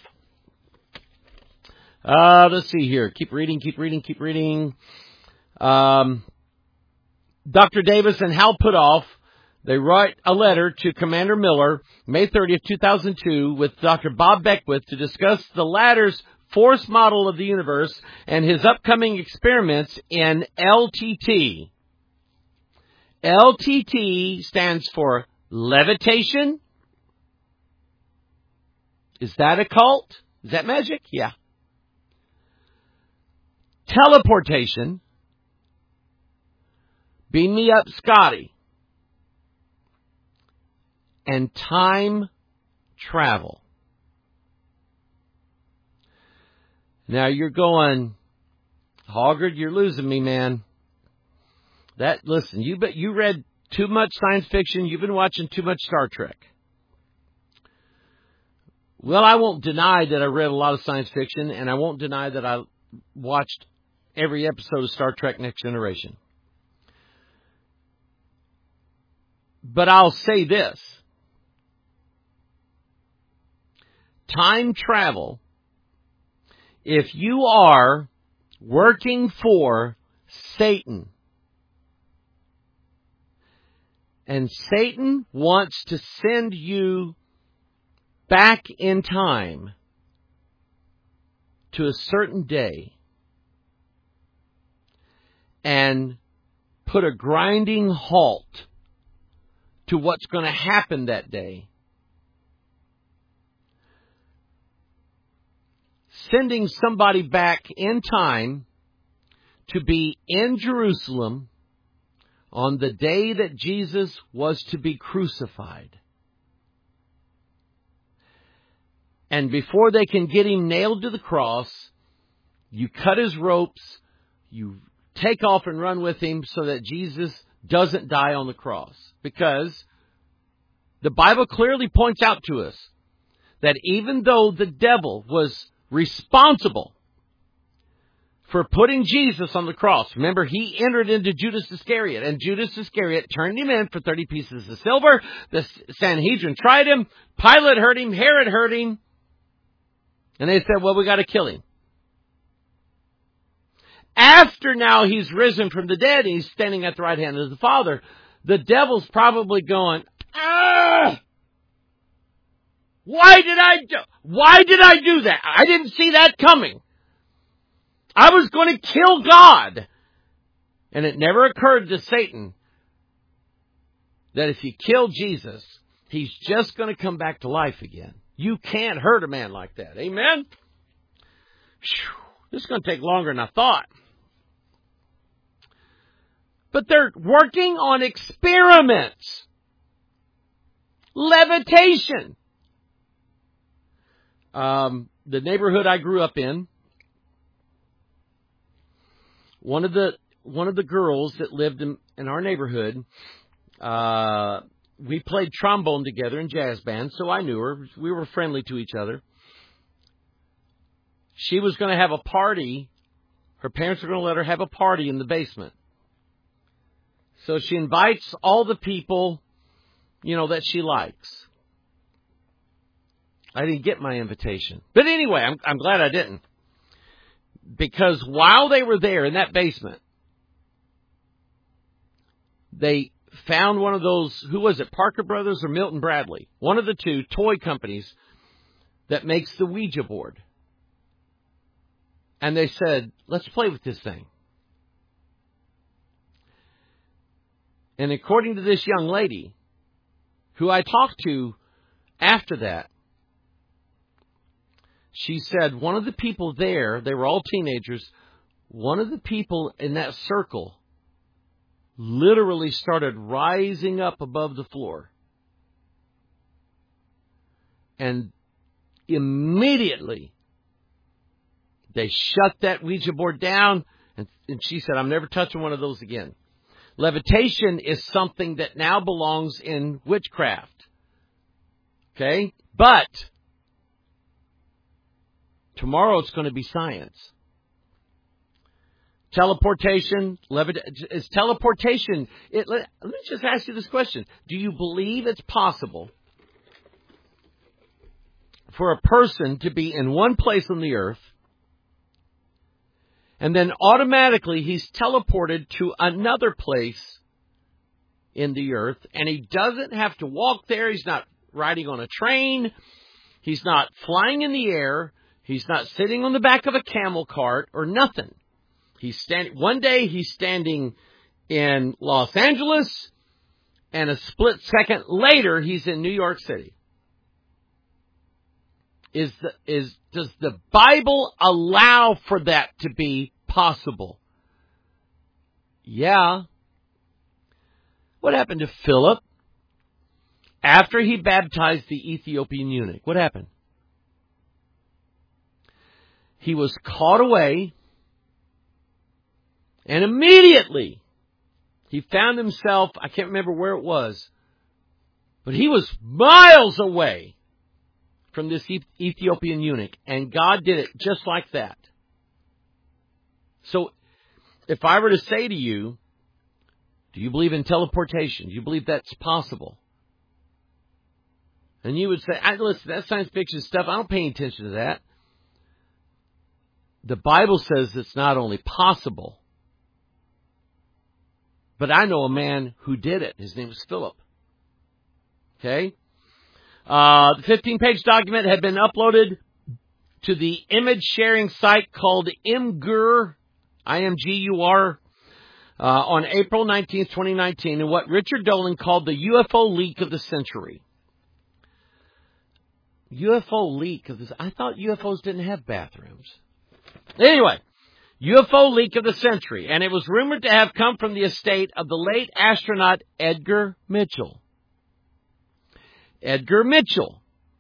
Uh, let's see here. Keep reading, keep reading, keep reading. Um, Doctor Davis and Hal Puthoff, they write a letter to Commander Miller, May thirtieth, two thousand two, with Doctor Bob Beckwith to discuss the latter's force model of the universe and his upcoming experiments in L T T. L T T stands for levitation. Is that a cult? Is that magic? Yeah. Teleportation. Beam me up, Scotty. And time travel. Now you're going, Hoggard, you're losing me, man. That, listen, you bet you read too much science fiction. You've been watching too much Star Trek. Well, I won't deny that I read a lot of science fiction, and I won't deny that I watched every episode of Star Trek Next Generation. But I'll say this. Time travel, if you are working for Satan, and Satan wants to send you back in time to a certain day and put a grinding halt to what's going to happen that day, sending somebody back in time to be in Jerusalem on the day that Jesus was to be crucified. And before they can get him nailed to the cross, you cut his ropes, you take off and run with him so that Jesus doesn't die on the cross. Because the Bible clearly points out to us that even though the devil was responsible for putting Jesus on the cross, remember, he entered into Judas Iscariot, and Judas Iscariot turned him in for thirty pieces of silver. The Sanhedrin tried him. Pilate heard him. Herod heard him. And they said, well, we got to kill him. After now he's risen from the dead and he's standing at the right hand of the Father, the devil's probably going, ah! Why did I do, why did I do that? I didn't see that coming. I was going to kill God. And it never occurred to Satan that if you kill Jesus, he's just going to come back to life again. You can't hurt a man like that. Amen? Whew, this is going to take longer than I thought. But they're working on experiments. Levitation. Um, the neighborhood I grew up in, one of the one of the girls that lived in, in our neighborhood, uh, we played trombone together in jazz band, so I knew her. We were friendly to each other. She was going to have a party. Her parents were going to let her have a party in the basement. So she invites all the people, you know, that she likes. I didn't get my invitation. But anyway, I'm, I'm glad I didn't. Because while they were there in that basement, they found one of those, who was it, Parker Brothers or Milton Bradley? One of the two toy companies that makes the Ouija board. And they said, let's play with this thing. And according to this young lady, who I talked to after that, she said one of the people there, they were all teenagers, one of the people in that circle literally started rising up above the floor. And immediately, they shut that Ouija board down, and, and she said, I'm never touching one of those again. Levitation is something that now belongs in witchcraft. Okay? But tomorrow it's going to be science. Teleportation, levita- is teleportation, it, let, let me just ask you this question. Do you believe it's possible for a person to be in one place on the earth and then automatically he's teleported to another place in the earth, and he doesn't have to walk there, he's not riding on a train, he's not flying in the air, he's not sitting on the back of a camel cart or nothing. He's standing, one day he's standing in Los Angeles, and a split second later he's in New York City. Is the, is, does the Bible allow for that to be possible? Yeah. What happened to Philip after he baptized the Ethiopian eunuch? What happened? He was caught away, and immediately he found himself, I can't remember where it was, but he was miles away from this Ethiopian eunuch, and God did it just like that. So, if I were to say to you, do you believe in teleportation? Do you believe that's possible? And you would say, I, listen, that's science fiction stuff. I don't pay attention to that. The Bible says it's not only possible, but I know a man who did it. His name was Philip. Okay? Uh, the fifteen-page document had been uploaded to the image-sharing site called Imgur, I M G U R, uh, on April nineteenth, twenty nineteen, in what Richard Dolan called the U F O leak of the century. U F O leak of this. I thought U F Os didn't have bathrooms. Anyway, U F O leak of the century, and it was rumored to have come from the estate of the late astronaut Edgar Mitchell. Edgar Mitchell,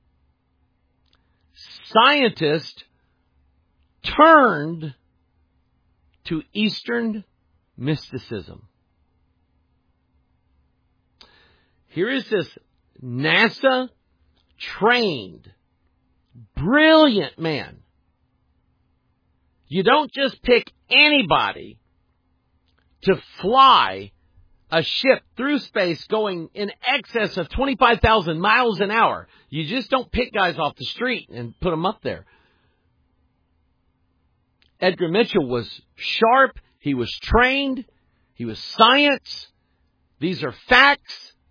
scientist turned to Eastern mysticism. Here is this NASA-trained, brilliant man. You don't just pick anybody to fly a ship through space going in excess of twenty-five thousand miles an hour. You just don't pick guys off the street and put them up there. Edgar Mitchell was sharp. He was trained. He was science. These are facts.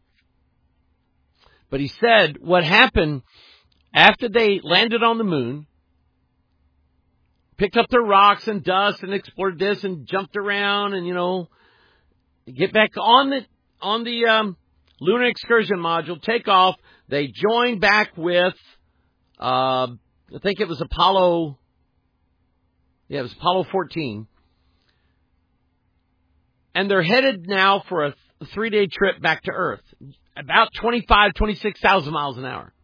But he said what happened after they landed on the moon, picked up their rocks and dust and explored this and jumped around and, you know, get back on the on the um, lunar excursion module, take off. They join back with, uh, I think it was Apollo, yeah, it was Apollo fourteen. And they're headed now for a three-day trip back to Earth, about twenty-five, twenty-six thousand miles an hour.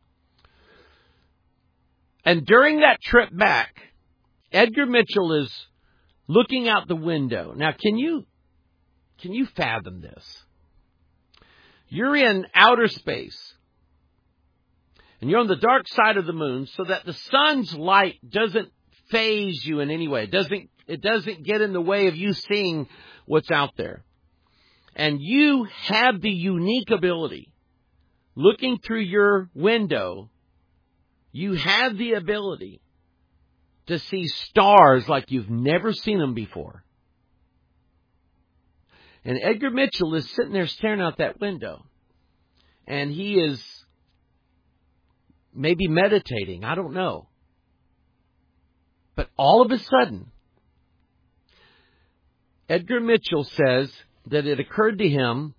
And during that trip back, Edgar Mitchell is looking out the window. Now, can you Can you fathom this? You're in outer space, and you're on the dark side of the moon so that the sun's light doesn't phase you in any way. It doesn't, it doesn't get in the way of you seeing what's out there. And you have the unique ability, looking through your window, you have the ability to see stars like you've never seen them before. And Edgar Mitchell is sitting there staring out that window. And he is maybe meditating. I don't know. But all of a sudden, Edgar Mitchell says that it occurred to him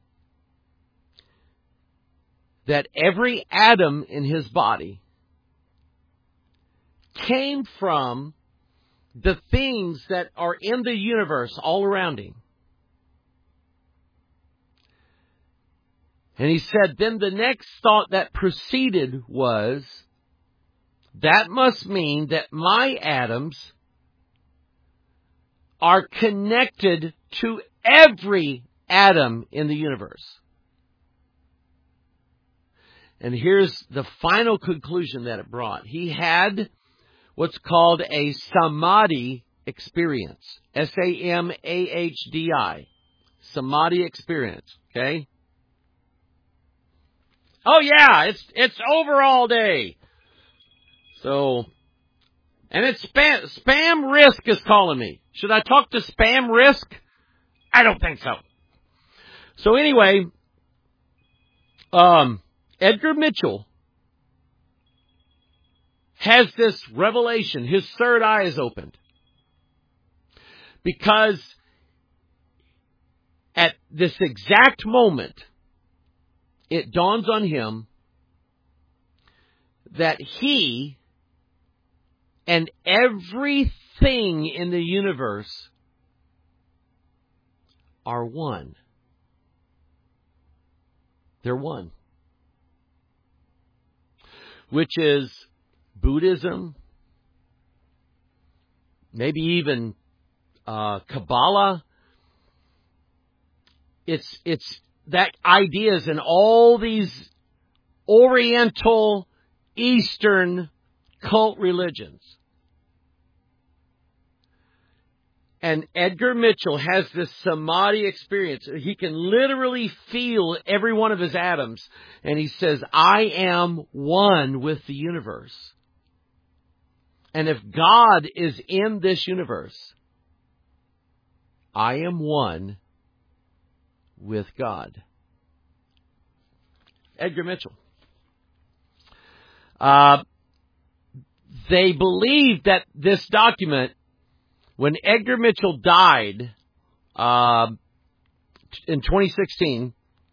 that every atom in his body came from the things that are in the universe all around him. And he said, then the next thought that proceeded was, that must mean that my atoms are connected to every atom in the universe. And here's the final conclusion that it brought. He had what's called a samadhi experience. S A M A H D I. Samadhi experience. Okay? Oh yeah, it's it's over all day. So, and it's spam, Spam Risk is calling me. Should I talk to Spam Risk? I don't think so. So anyway, um, Edgar Mitchell has this revelation. His third eye is opened. Because at this exact moment, it dawns on him that he and everything in the universe are one. They're one. Which is Buddhism, maybe even uh, Kabbalah. It's it's that ideas in all these Oriental, Eastern cult religions. And Edgar Mitchell has this samadhi experience. He can literally feel every one of his atoms. And he says, I am one with the universe. And if God is in this universe, I am one with God. Edgar Mitchell. Uh, they believe that this document, when Edgar Mitchell died uh, in twenty sixteen,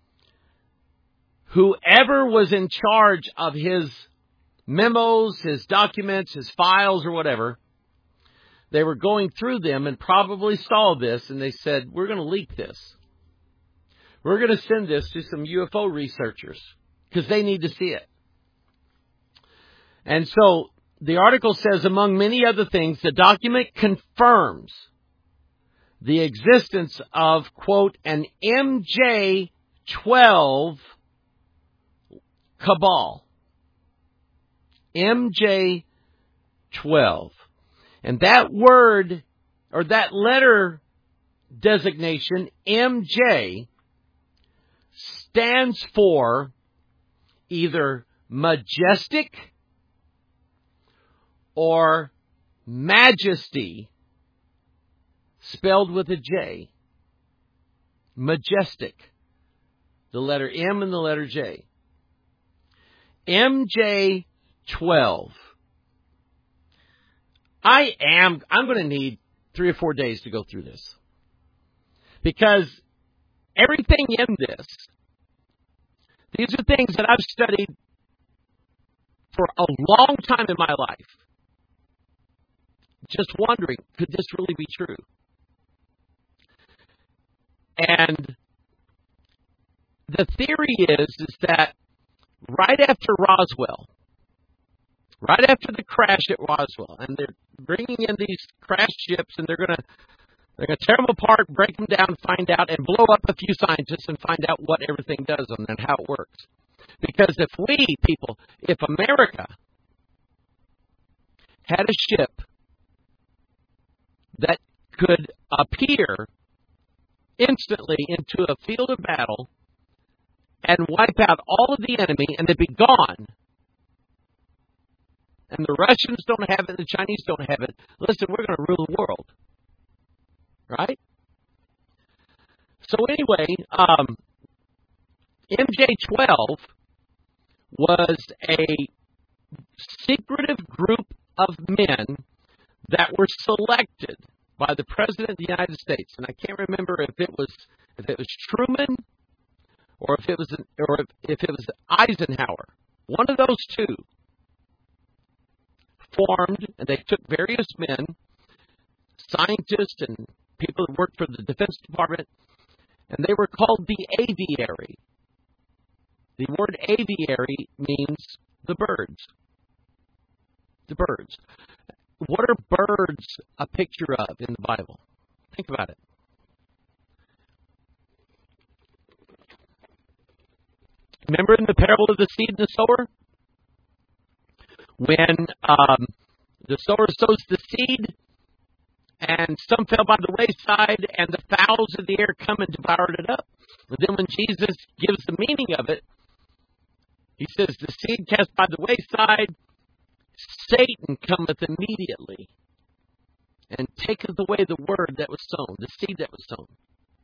whoever was in charge of his memos, his documents, his files, or whatever, they were going through them and probably saw this, and they said, we're going to leak this. We're going to send this to some U F O researchers because they need to see it. And so the article says, among many other things, the document confirms the existence of, quote, an M J twelve cabal. M J twelve. And that word, or that letter designation, M J, stands for either majestic or majesty, spelled with a J. Majestic. The letter M and the letter J. M J twelve. I am, I'm going to need three or four days to go through this. Because everything in this, these are things that I've studied for a long time in my life. Just wondering, could this really be true? And the theory is, is that right after Roswell, right after the crash at Roswell, and they're bringing in these crash ships, and they're going to they're going to tear them apart, break them down, find out, and blow up a few scientists and find out what everything does on them and how it works. Because if we, people, if America had a ship that could appear instantly into a field of battle and wipe out all of the enemy, and they'd be gone, and the Russians don't have it, the Chinese don't have it, listen, we're going to rule the world. Right? So anyway, um, M J twelve was a secretive group of men that were selected by the President of the United States. And I can't remember if it was if it was Truman or if it was or if, if it was Eisenhower. One of those two formed, and they took various men, scientists and people who worked for the Defense Department, and they were called the Aviary. The word aviary means the birds. The birds. What are birds a picture of in the Bible? Think about it. Remember in the parable of the seed and the sower? When um, the sower sows the seed, and some fell by the wayside, and the fowls of the air come and devoured it up. And then when Jesus gives the meaning of it, he says, the seed cast by the wayside, Satan cometh immediately and taketh away the word that was sown, the seed that was sown.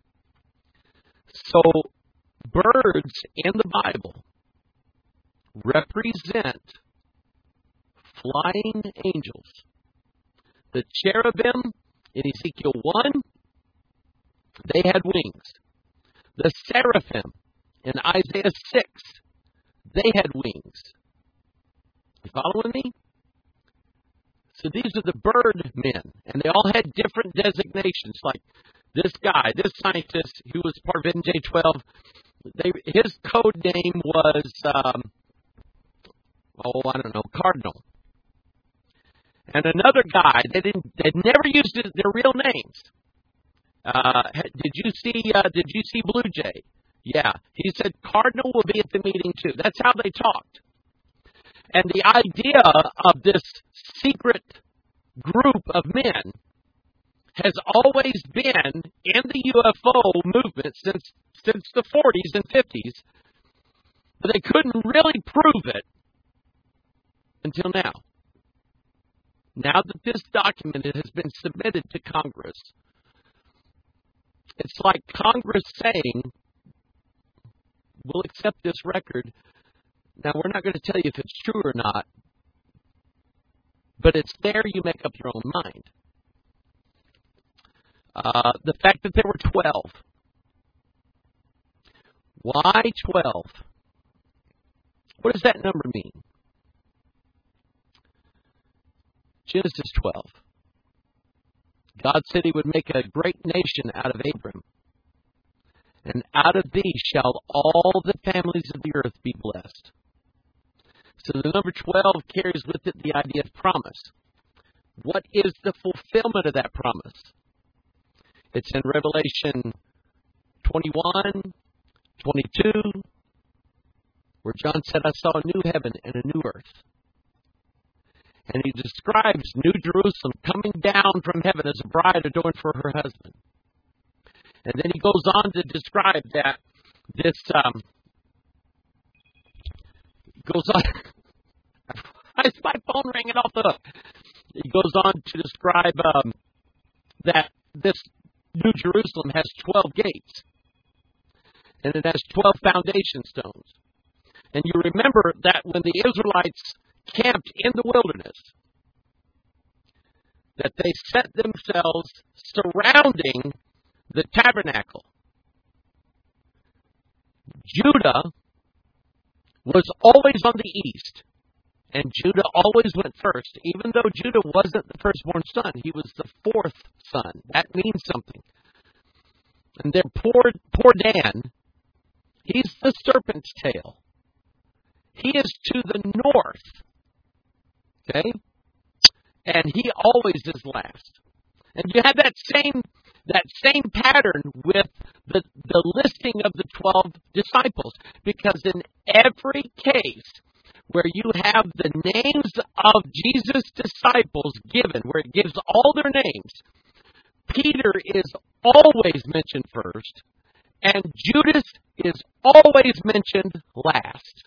So, birds in the Bible represent flying angels. The cherubim in Ezekiel one, they had wings. The seraphim in Isaiah six, they had wings. You following me? So these are the bird men, and they all had different designations. Like this guy, this scientist who was part of N J twelve, they, his code name was, um, oh, I don't know, Cardinal. And another guy, they didn't, they never used their real names. Uh, did you see? Uh, did you see Blue Jay? Yeah, he said Cardinal will be at the meeting too. That's how they talked. And the idea of this secret group of men has always been in the U F O movement since since the forties and fifties, but they couldn't really prove it until now. Now that this document has been submitted to Congress, it's like Congress saying, we'll accept this record. Now, we're not going to tell you if it's true or not, but it's there. You make up your own mind. Uh, the fact that there were twelve. Why twelve? What does that number mean? Genesis twelve. God said he would make a great nation out of Abram. And out of thee shall all the families of the earth be blessed. So the number twelve carries with it the idea of promise. What is the fulfillment of that promise? It's in Revelation twenty-one, twenty-two, where John said, I saw a new heaven and a new earth. And he describes New Jerusalem coming down from heaven as a bride adorned for her husband. And then he goes on to describe that this um, goes on. Why is my phone ringing off the hook? He goes on to describe um, that this New Jerusalem has twelve gates, and it has twelve foundation stones. And you remember that when the Israelites camped in the wilderness, that they set themselves surrounding the tabernacle. Judah was always on the east, and Judah always went first. Even though Judah wasn't the firstborn son, he was the fourth son. That means something. And then poor, poor Dan, he's the serpent's tail. He is to the north. Okay? And he always is last. And you have that same that same pattern with the, the listing of the twelve disciples. Because in every case where you have the names of Jesus' disciples given, where it gives all their names, Peter is always mentioned first, and Judas is always mentioned last.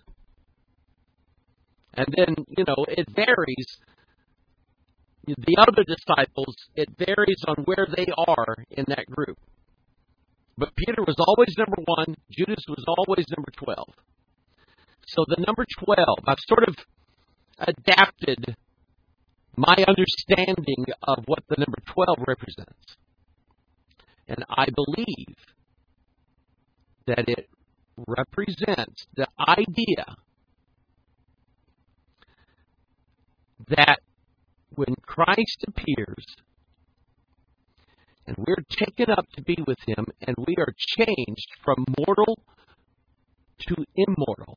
And then, you know, it varies. The other disciples, it varies on where they are in that group. But Peter was always number one. Judas was always number twelve. So the number twelve, I've sort of adapted my understanding of what the number twelve represents. And I believe that it represents the idea that when Christ appears and we're taken up to be with him and we are changed from mortal to immortal.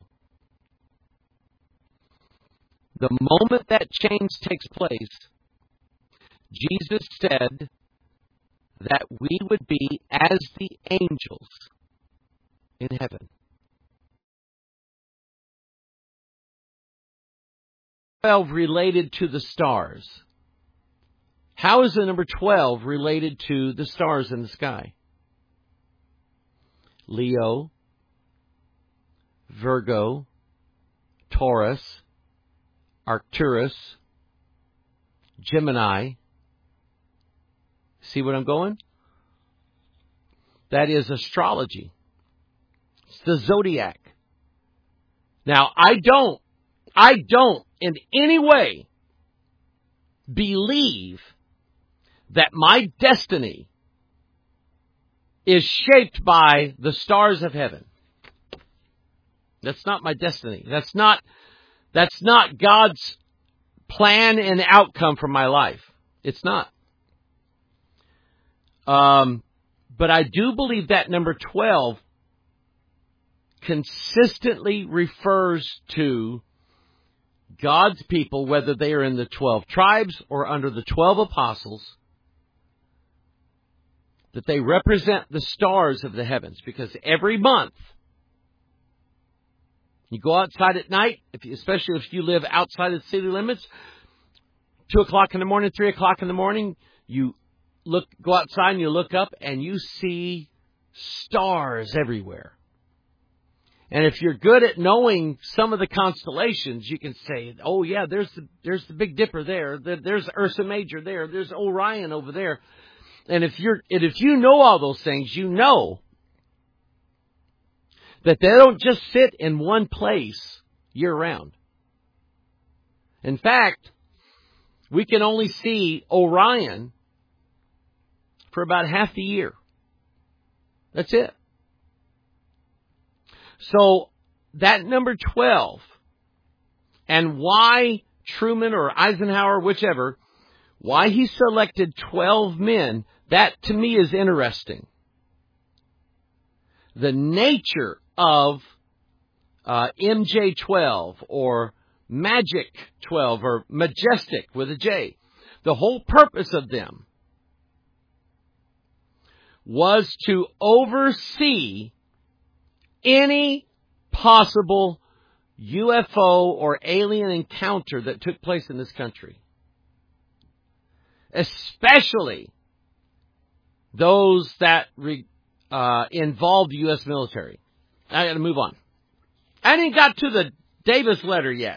The moment that change takes place, Jesus said that we would be as the angels in heaven. twelve related to the stars. How is the number twelve related to the stars in the sky? Leo, Virgo, Taurus, Arcturus, Gemini. See what I'm going? That is astrology. It's the zodiac. Now, I don't, I don't in any way believe that my destiny is shaped by the stars of heaven. That's not my destiny. That's not, that's not God's plan and outcome for my life. It's not. Um, but I do believe that number twelve consistently refers to God's people, whether they are in the twelve tribes or under the twelve apostles, that they represent the stars of the heavens. Because every month, you go outside at night, if you, especially if you live outside of the city limits, two o'clock in the morning, three o'clock in the morning, you look, go outside and you look up and you see stars everywhere. And if you're good at knowing some of the constellations, you can say, oh yeah, there's the, there's the Big Dipper there. There's Ursa Major there. There's Orion over there. And if you're, and if you know all those things, you know that they don't just sit in one place year round. In fact, we can only see Orion for about half the year. That's it. So that number twelve, and why Truman or Eisenhower, whichever, why he selected twelve men, that to me is interesting. The nature of uh, M J twelve or Magic twelve or Majestic with a J, the whole purpose of them was to oversee any possible U F O or alien encounter that took place in this country. Especially those that re, uh, involved the U S military. I got to move on. I didn't got to the Davis letter yet.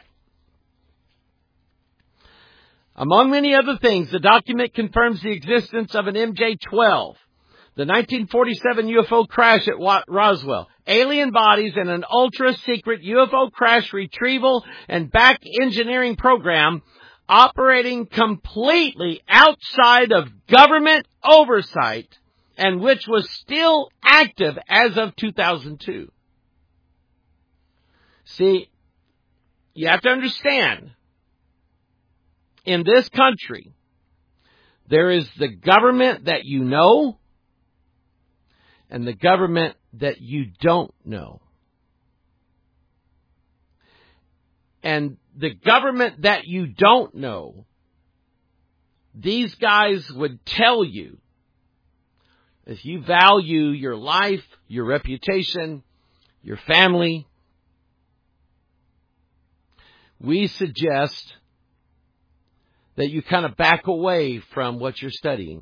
Among many other things, the document confirms the existence of an M J twelve. The nineteen forty-seven U F O crash at Roswell, alien bodies, and an ultra-secret U F O crash retrieval and back engineering program operating completely outside of government oversight and which was still active as of two thousand two. See, you have to understand, in this country, there is the government that you know and the government that you don't know. And the government that you don't know, these guys would tell you, if you value your life, your reputation, your family, we suggest that you kind of back away from what you're studying.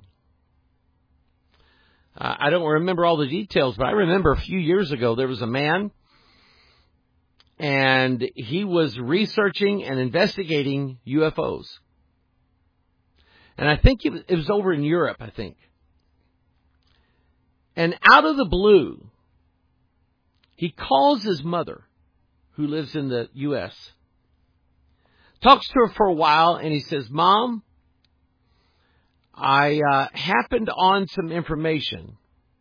Uh, I don't remember all the details, but I remember a few years ago there was a man, and he was researching and investigating U F Os. And I think it was, it was over in Europe, I think. And out of the blue, he calls his mother, who lives in the U S, talks to her for a while, and he says, Mom, I uh, happened on some information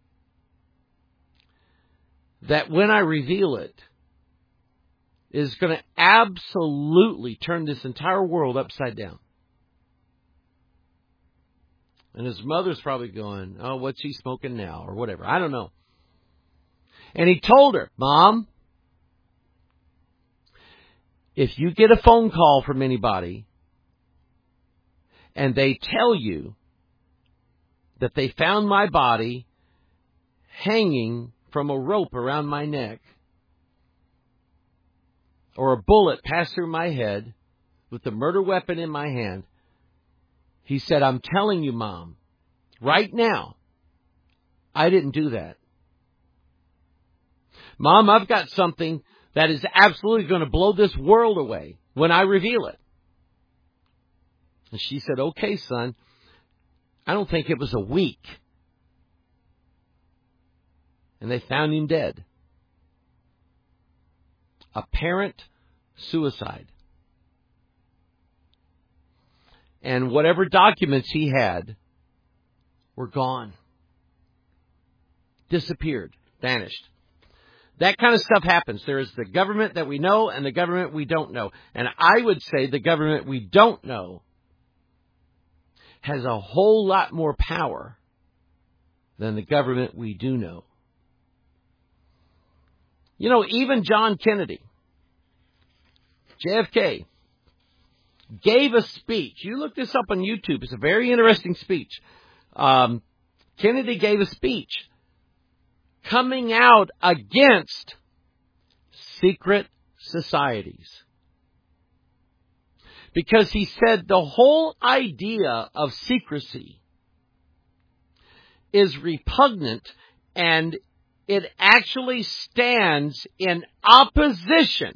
that when I reveal it is going to absolutely turn this entire world upside down. And his mother's probably going, oh, what's he smoking now? Or whatever. I don't know. And he told her, Mom, if you get a phone call from anybody and they tell you that they found my body hanging from a rope around my neck, or a bullet passed through my head with a murder weapon in my hand, he said, I'm telling you, Mom, right now, I didn't do that. Mom, I've got something that is absolutely going to blow this world away when I reveal it. And she said, okay, son, I don't think it was a week. And they found him dead. Apparent suicide. And whatever documents he had were gone. Disappeared. Vanished. That kind of stuff happens. There is the government that we know and the government we don't know. And I would say the government we don't know has a whole lot more power than the government we do know. You know, even John Kennedy, J F K, gave a speech. You look this up on YouTube. It's a very interesting speech. Um, Kennedy gave a speech coming out against secret societies. Because he said the whole idea of secrecy is repugnant and it actually stands in opposition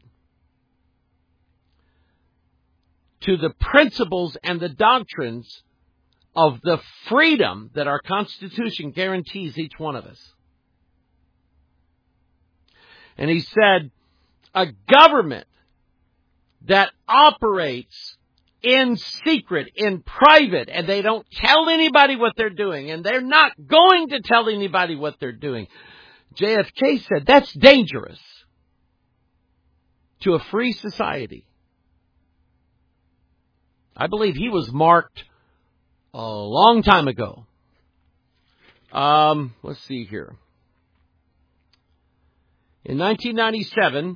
to the principles and the doctrines of the freedom that our Constitution guarantees each one of us. And he said, a government that operates in secret, in private, and they don't tell anybody what they're doing, and they're not going to tell anybody what they're doing. J F K said that's dangerous to a free society. I believe he was marked a long time ago. Um, let's see here. In nineteen ninety-seven,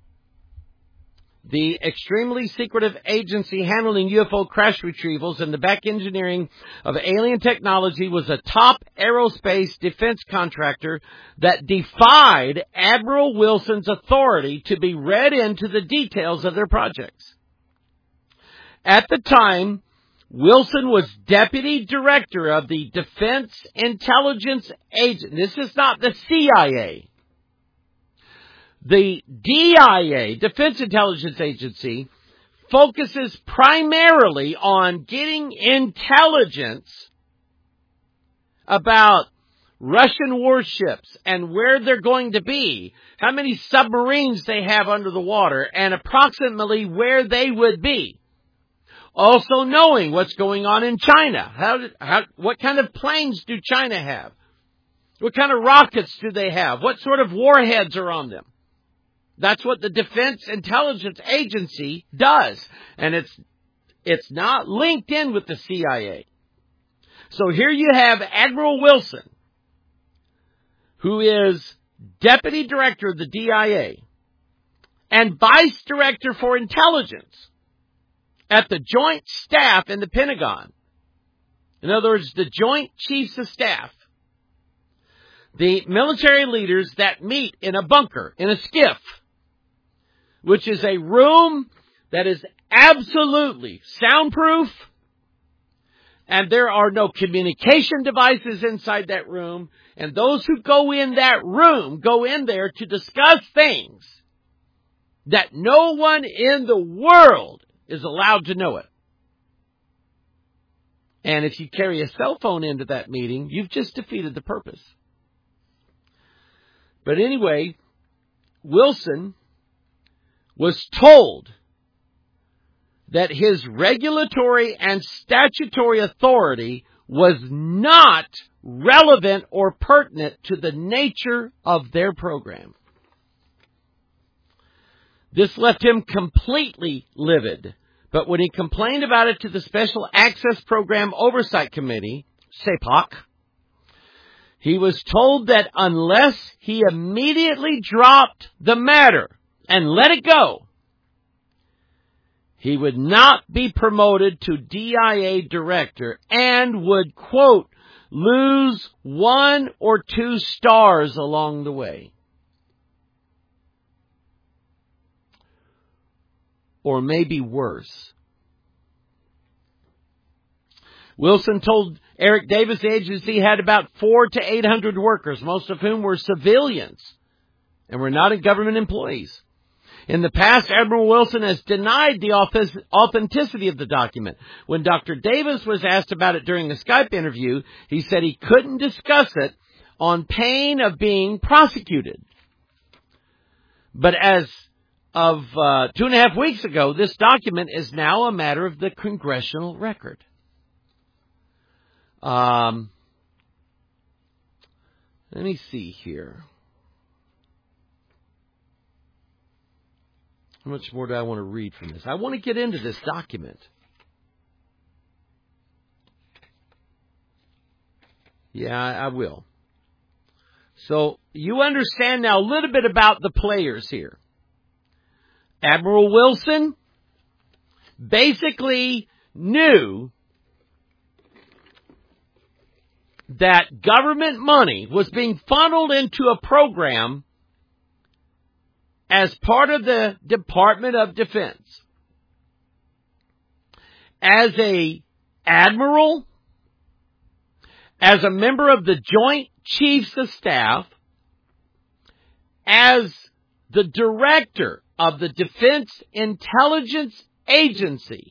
the extremely secretive agency handling U F O crash retrievals and the back engineering of alien technology was a top aerospace defense contractor that defied Admiral Wilson's authority to be read into the details of their projects. At the time, Wilson was deputy director of the Defense Intelligence Agency. This is not the C I A. The D I A, Defense Intelligence Agency, focuses primarily on getting intelligence about Russian warships and where they're going to be, how many submarines they have under the water, and approximately where they would be. Also knowing what's going on in China. How, how, what kind of planes do China have? What kind of rockets do they have? What sort of warheads are on them? That's what the Defense Intelligence Agency does. And it's it's not linked in with the C I A. So here you have Admiral Wilson, who is Deputy Director of the D I A and Vice Director for Intelligence at the Joint Staff in the Pentagon. In other words, the Joint Chiefs of Staff. The military leaders that meet in a bunker, in a skiff, which is a room that is absolutely soundproof, and there are no communication devices inside that room, and those who go in that room go in there to discuss things that no one in the world is allowed to know it. And if you carry a cell phone into that meeting, you've just defeated the purpose. But anyway, Wilson was told that his regulatory and statutory authority was not relevant or pertinent to the nature of their program. This left him completely livid. But when he complained about it to the Special Access Program Oversight Committee, S A P O C, he was told that unless he immediately dropped the matter and let it go, he would not be promoted to D I A director and would, quote, lose one or two stars along the way. Or maybe worse. Wilson told Eric Davis the agency had about four to eight hundred workers, most of whom were civilians and were not government employees. In the past, Admiral Wilson has denied the authenticity of the document. When Doctor Davis was asked about it during a Skype interview, he said he couldn't discuss it on pain of being prosecuted. But as of uh, two and a half weeks ago, this document is now a matter of the congressional record. Um, let me see here. How much more do I want to read from this? I want to get into this document. Yeah, I will. So you understand now a little bit about the players here. Admiral Wilson basically knew that government money was being funneled into a program as part of the Department of Defense. As a admiral, as a member of the Joint Chiefs of Staff, as the director of the Defense Intelligence Agency,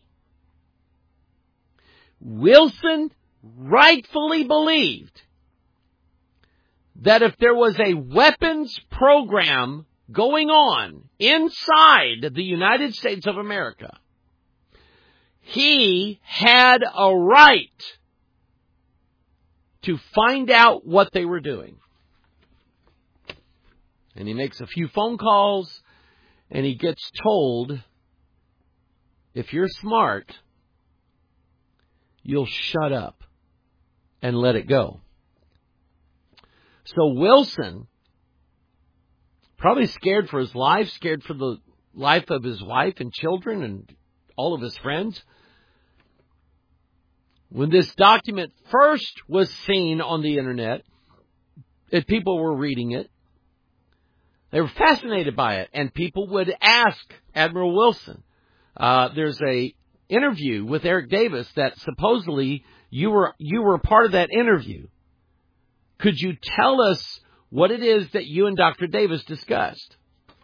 Wilson rightfully believed that if there was a weapons program going on inside the United States of America, he had a right to find out what they were doing. And he makes a few phone calls, and he gets told, if you're smart, you'll shut up and let it go. So Wilson, probably scared for his life, scared for the life of his wife and children and all of his friends. When this document first was seen on the internet, and people were reading it, they were fascinated by it, and people would ask Admiral Wilson. Uh, there's a interview with Eric Davis that supposedly you were you were a part of that interview. Could you tell us what it is that you and Doctor Davis discussed?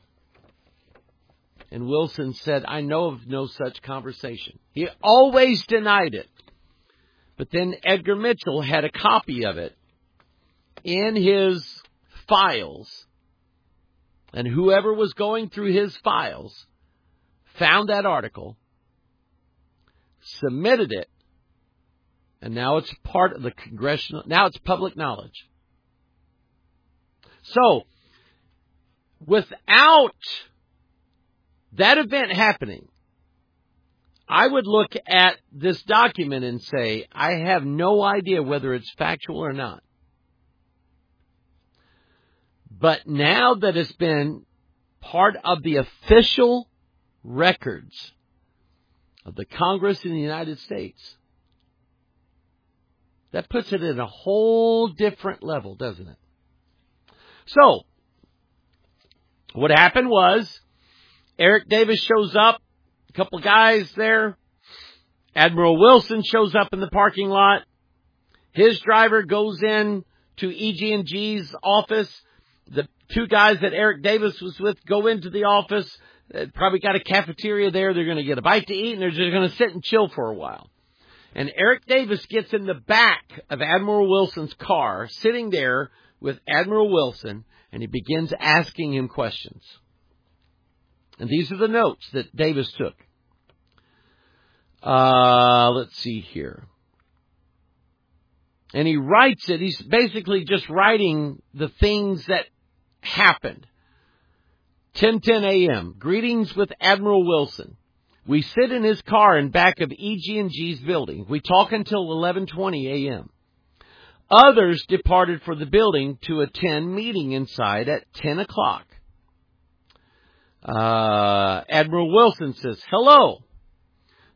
And Wilson said, I know of no such conversation. He always denied it. But then Edgar Mitchell had a copy of it in his files. And whoever was going through his files found that article, submitted it, and now it's part of the congressional, now it's public knowledge. So, without that event happening, I would look at this document and say, I have no idea whether it's factual or not. But now that it's been part of the official records of the Congress in the United States, that puts it at a whole different level, doesn't it? So, what happened was, Eric Davis shows up, a couple of guys there. Admiral Wilson shows up in the parking lot. His driver goes in to E G and G's office. The two guys that Eric Davis was with go into the office. They probably got a cafeteria there. They're going to get a bite to eat, and they're just going to sit and chill for a while. And Eric Davis gets in the back of Admiral Wilson's car, sitting there with Admiral Wilson, and he begins asking him questions. And these are the notes that Davis took. Uh, let's see here. And he writes it. He's basically just writing the things that happened. ten ten a.m. Greetings with Admiral Wilson. We sit in his car in back of E G and G's building. We talk until eleven twenty a.m. Others departed for the building to attend meeting inside at ten o'clock. Uh, Admiral Wilson says, hello.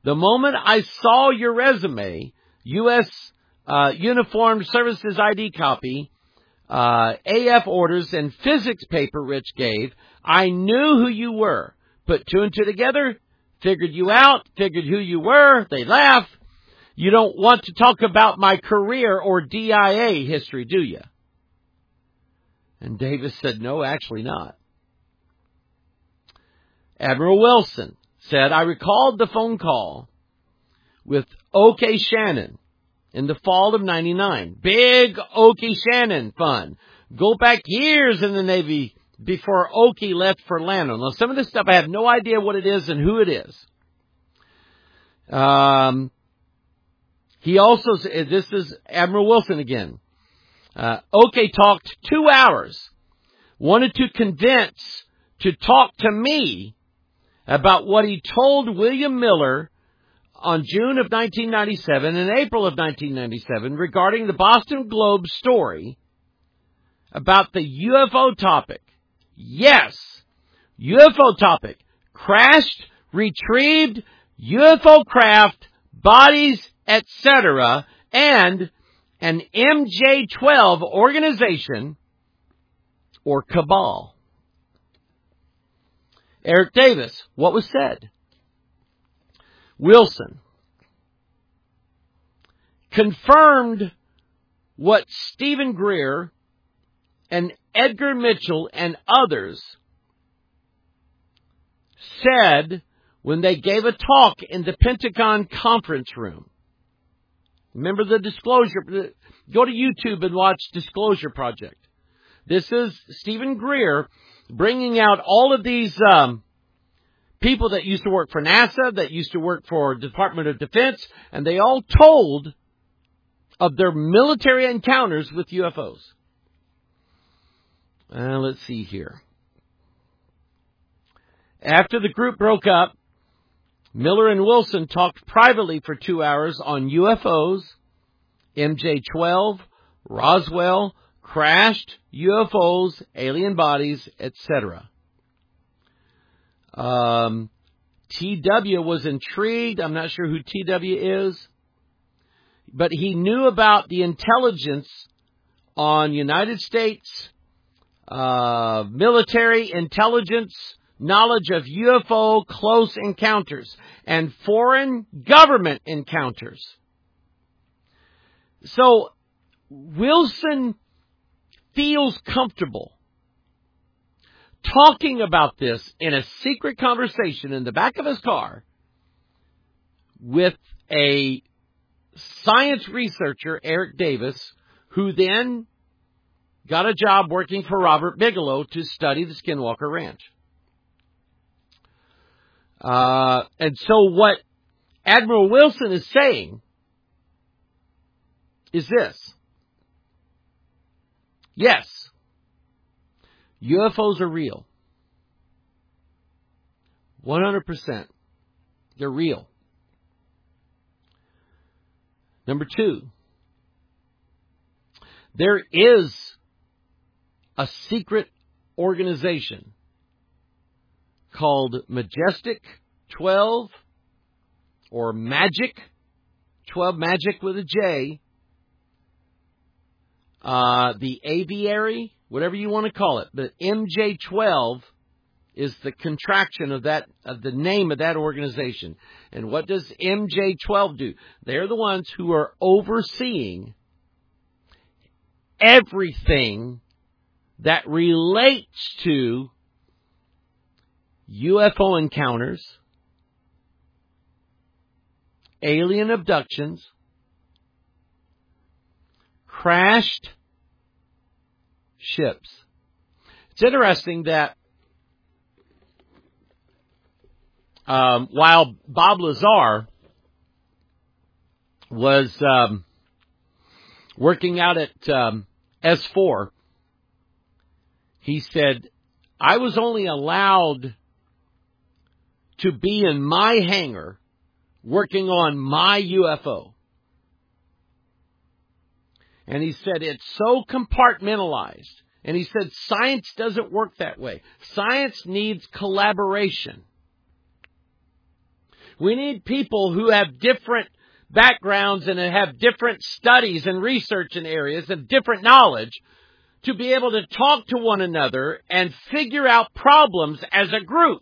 The moment I saw your resume, U S uh, Uniformed Services I D copy, uh, A F orders, and physics paper Rich gave, I knew who you were. Put two and two together, figured you out, figured who you were. They laugh. You don't want to talk about my career or D I A history, do you? And Davis said, no, actually not. Admiral Wilson said, I recalled the phone call with O.K. Shannon in the fall of ninety-nine. Big Okie Shannon fun. Go back years in the Navy before Okie left for Lando. Now, some of this stuff I have no idea what it is and who it is. Um, he also, this is Admiral Wilson again. Uh, Okie talked two hours. Wanted to convince to talk to me about what he told William Miller on June of nineteen ninety-seven and April of nineteen ninety-seven regarding the Boston Globe story about the U F O topic. Yes, U F O topic. Crashed, retrieved, U F O craft, bodies, et cetera, and an M J twelve organization or cabal. Eric Davis, what was said? Wilson confirmed what Stephen Greer and Edgar Mitchell and others said when they gave a talk in the Pentagon conference room. Remember the disclosure? Go to YouTube and watch Disclosure Project. This is Stephen Greer bringing out all of these um, people that used to work for NASA, that used to work for Department of Defense, and they all told of their military encounters with U F Os. Uh, let's see here. After the group broke up, Miller and Wilson talked privately for two hours on U F Os, M J twelve, Roswell, crashed U F Os, alien bodies, et cetera. Um, T W was intrigued. I'm not sure who T W is. But he knew about the intelligence on United States uh, military intelligence, knowledge of U F O close encounters, and foreign government encounters. So Wilson feels comfortable talking about this in a secret conversation in the back of his car with a science researcher, Eric Davis, who then got a job working for Robert Bigelow to study the Skinwalker Ranch. Uh, and so what Admiral Wilson is saying is this. Yes, U F Os are real. one hundred percent. They're real. Number two, there is a secret organization called Majestic twelve or Magic twelve, Magic with a J, uh, the aviary, whatever you want to call it, but M J twelve is the contraction of that, of the name of that organization. And what does M J twelve do? They're the ones who are overseeing everything that relates to U F O encounters, alien abductions, crashed ships. It's interesting that um, while Bob Lazar was um, working out at um, S four, he said, I was only allowed to be in my hangar working on my U F O. And he said it's so compartmentalized. And he said science doesn't work that way. Science needs collaboration. We need people who have different backgrounds and have different studies and research in areas and different knowledge to be able to talk to one another and figure out problems as a group.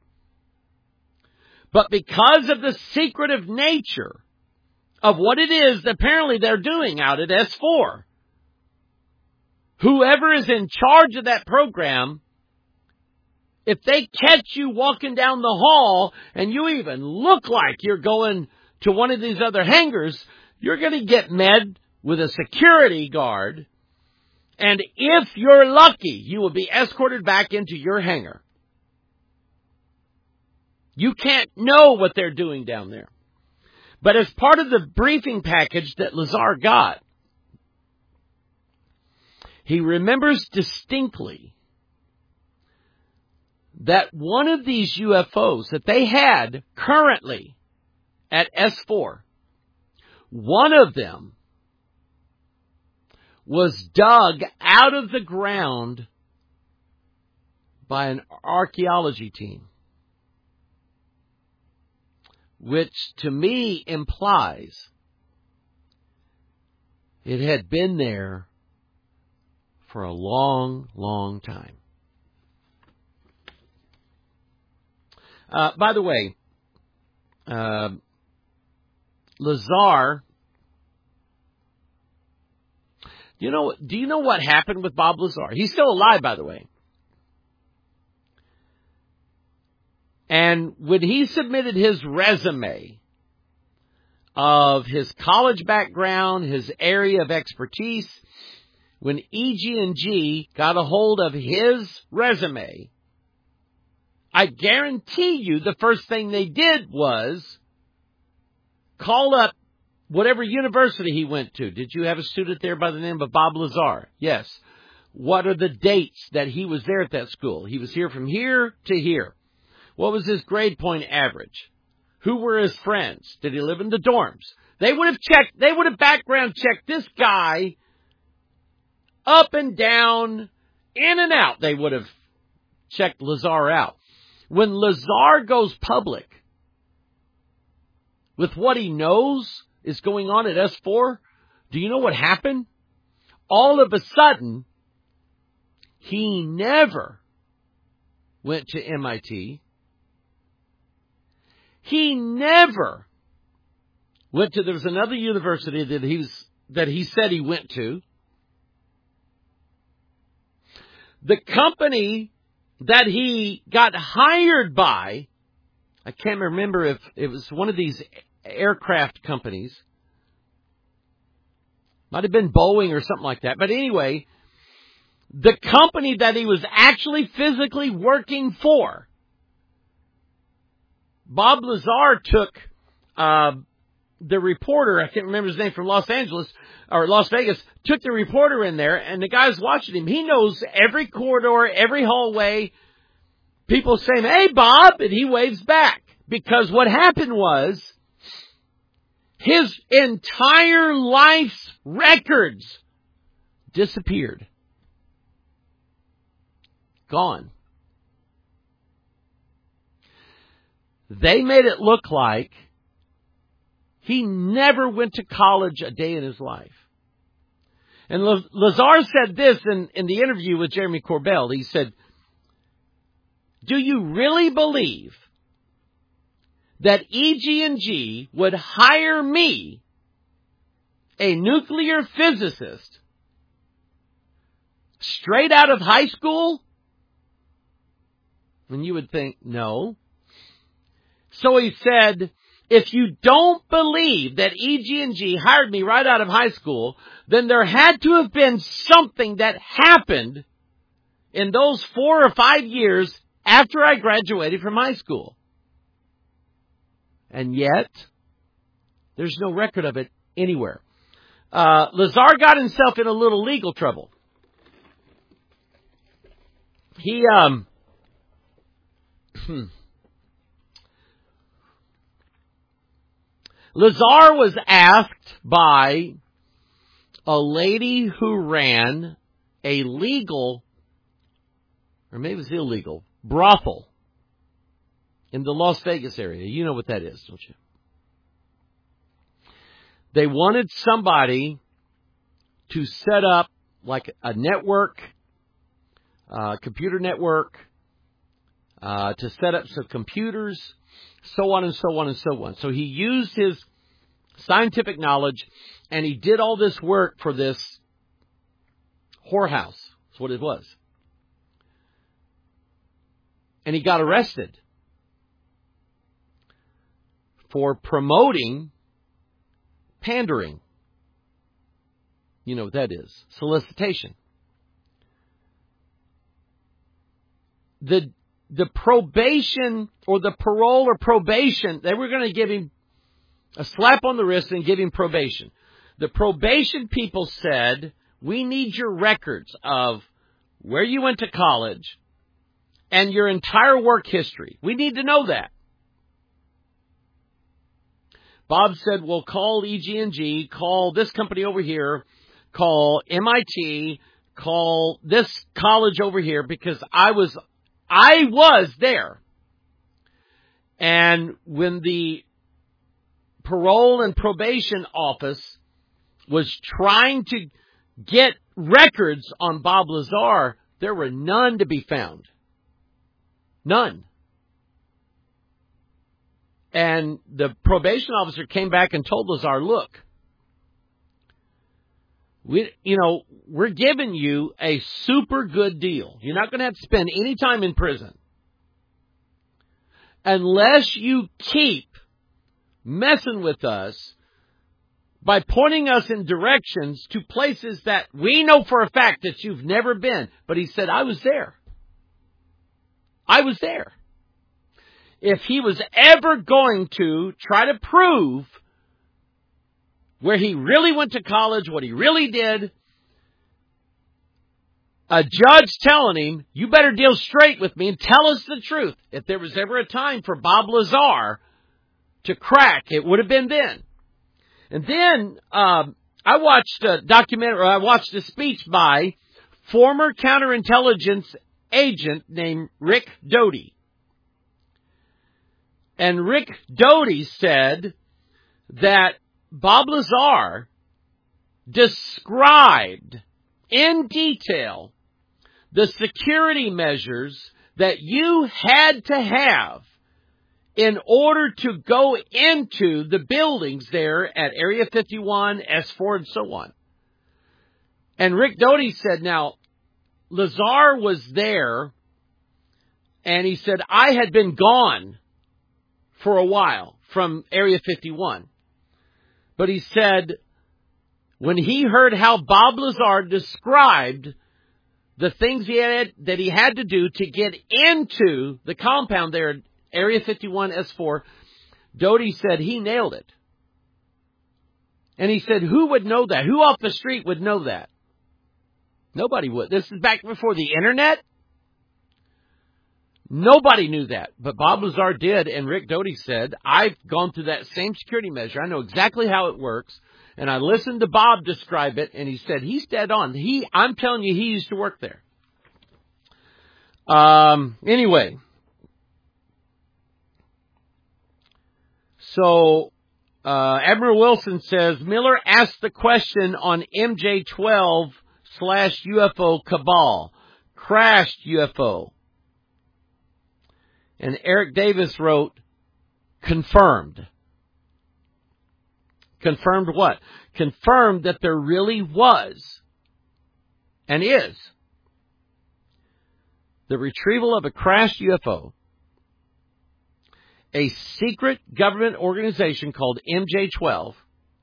But because of the secretive nature of what it is that apparently they're doing out at S four, whoever is in charge of that program, if they catch you walking down the hall and you even look like you're going to one of these other hangars, you're going to get met with a security guard. And if you're lucky, you will be escorted back into your hangar. You can't know what they're doing down there. But as part of the briefing package that Lazar got, he remembers distinctly that one of these U F Os that they had currently at S four, one of them was dug out of the ground by an archaeology team, which to me implies it had been there for a long, long time. Uh, by the way, uh, Lazar, you know, do you know what happened with Bob Lazar? He's still alive, by the way. And when he submitted his resume of his college background, his area of expertise, when E G and G got a hold of his resume, I guarantee you the first thing they did was call up whatever university he went to. Did you have a student there by the name of Bob Lazar? Yes. What are the dates that he was there at that school? He was here from here to here. What was his grade point average? Who were his friends? Did he live in the dorms? They would have checked, they would have background checked this guy up and down, in and out. They would have checked Lazar out. When Lazar goes public with what he knows is going on at S four, do you know what happened? All of a sudden, he never went to M I T. He never went to, there was another university that he was, that he said he went to. The company that he got hired by, I can't remember if it was one of these aircraft companies. Might have been Boeing or something like that. But anyway, the company that he was actually physically working for, Bob Lazar took uh, the reporter, I can't remember his name, from Los Angeles, or Las Vegas, took the reporter in there, and the guy's watching him. He knows every corridor, every hallway. People saying, "Hey, Bob," and he waves back. Because what happened was, his entire life's records disappeared. Gone. They made it look like he never went to college a day in his life. And Lazar said this in, in the interview with Jeremy Corbell. He said, "Do you really believe that E G and G would hire me, a nuclear physicist, straight out of high school?" And you would think, no. So he said, if you don't believe that E G and G hired me right out of high school, then there had to have been something that happened in those four or five years after I graduated from high school. And yet, there's no record of it anywhere. Uh, Lazar got himself in a little legal trouble. He, um, Lazar was asked by a lady who ran a legal, or maybe it was illegal, brothel in the Las Vegas area. You know what that is, don't you? They wanted somebody to set up like a network, uh, computer network, uh, to set up some computers, so on and so on and so on. So he used his scientific knowledge, and he did all this work for this whorehouse. That's what it was. And he got arrested for promoting pandering. You know what that is. Solicitation. The the probation or the parole or probation, they were going to give him a slap on the wrist and give him probation. The probation people said, we need your records of where you went to college and your entire work history. We need to know that. Bob said, well, call E G and G, call this company over here, call M I T, call this college over here, because I was, I was there. And when the parole and probation office was trying to get records on Bob Lazar, there were none to be found. None. And the probation officer came back and told Lazar, look, we, you know, we're giving you a super good deal. You're not going to have to spend any time in prison unless you keep messing with us by pointing us in directions to places that we know for a fact that you've never been. But he said, I was there. I was there. If he was ever going to try to prove where he really went to college, what he really did, a judge telling him, you better deal straight with me and tell us the truth. If there was ever a time for Bob Lazar to crack, it would have been then. And then um, I watched a documentary, or I watched a speech by former counterintelligence agent named Rick Doty. And Rick Doty said that Bob Lazar described in detail the security measures that you had to have in order to go into the buildings there at Area fifty-one, S four, and so on. And Rick Doty said, now, Lazar was there, and he said, I had been gone for a while from Area fifty-one. But he said, when he heard how Bob Lazar described the things he had, that he had to do to get into the compound there at Area fifty-one, S four, Doty said he nailed it. And he said, who would know that? Who off the street would know that? Nobody would. This is back before the internet. Nobody knew that, but Bob Lazar did, and Rick Doty said, I've gone through that same security measure. I know exactly how it works, and I listened to Bob describe it, and he said, he's dead on. He, I'm telling you, he used to work there. Um, anyway. So, uh, Admiral Wilson says, Miller asked the question on M J twelve slash U F O cabal, crashed U F O. And Eric Davis wrote, confirmed. Confirmed what? Confirmed that there really was, and is, the retrieval of a crashed U F O. A secret government organization called M J twelve.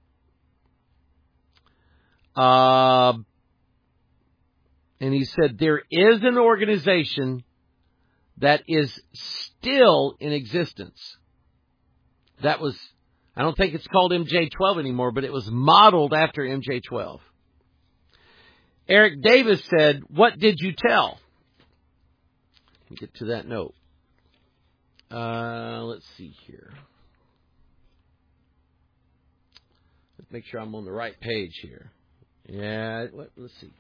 Uh, and he said there is an organization that is still in existence. That was, I don't think it's called M J twelve anymore, but it was modeled after M J twelve. Eric Davis said, what did you tell? Let me get to that note. Uh, let's see here. Let's make sure I'm on the right page here. Yeah, let's see.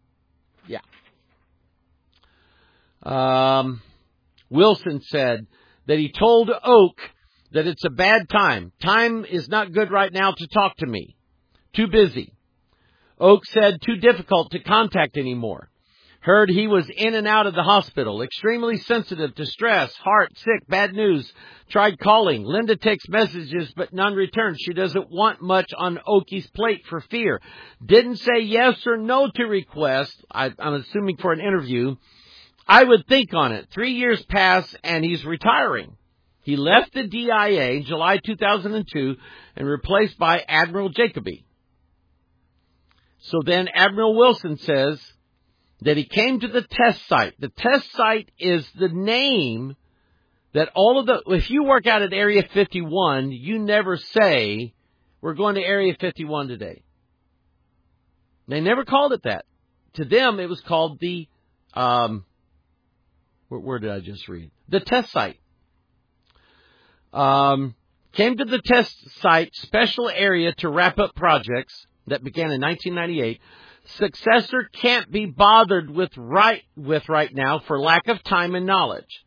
Yeah. Um, Wilson said, that he told Oak that it's a bad time. Time is not good right now to talk to me. Too busy. Oak said too difficult to contact anymore. Heard he was in and out of the hospital, extremely sensitive to stress, heart, sick, bad news. Tried calling. Linda takes messages, but none returned. She doesn't want much on Oakie's plate for fear. Didn't say yes or no to request. I, I'm assuming for an interview. I would think on it. Three years pass, and he's retiring. He left the D I A July two thousand two and replaced by Admiral Jacoby. So then Admiral Wilson says that he came to the test site. The test site is the name that all of the, if you work out at Area fifty-one, you never say, we're going to Area fifty-one today. They never called it that. To them, it was called the, um, where, where did I just read? The test site. Um, came to the test site, special area to wrap up projects that began in nineteen ninety-eight. Successor can't be bothered with right with right now for lack of time and knowledge.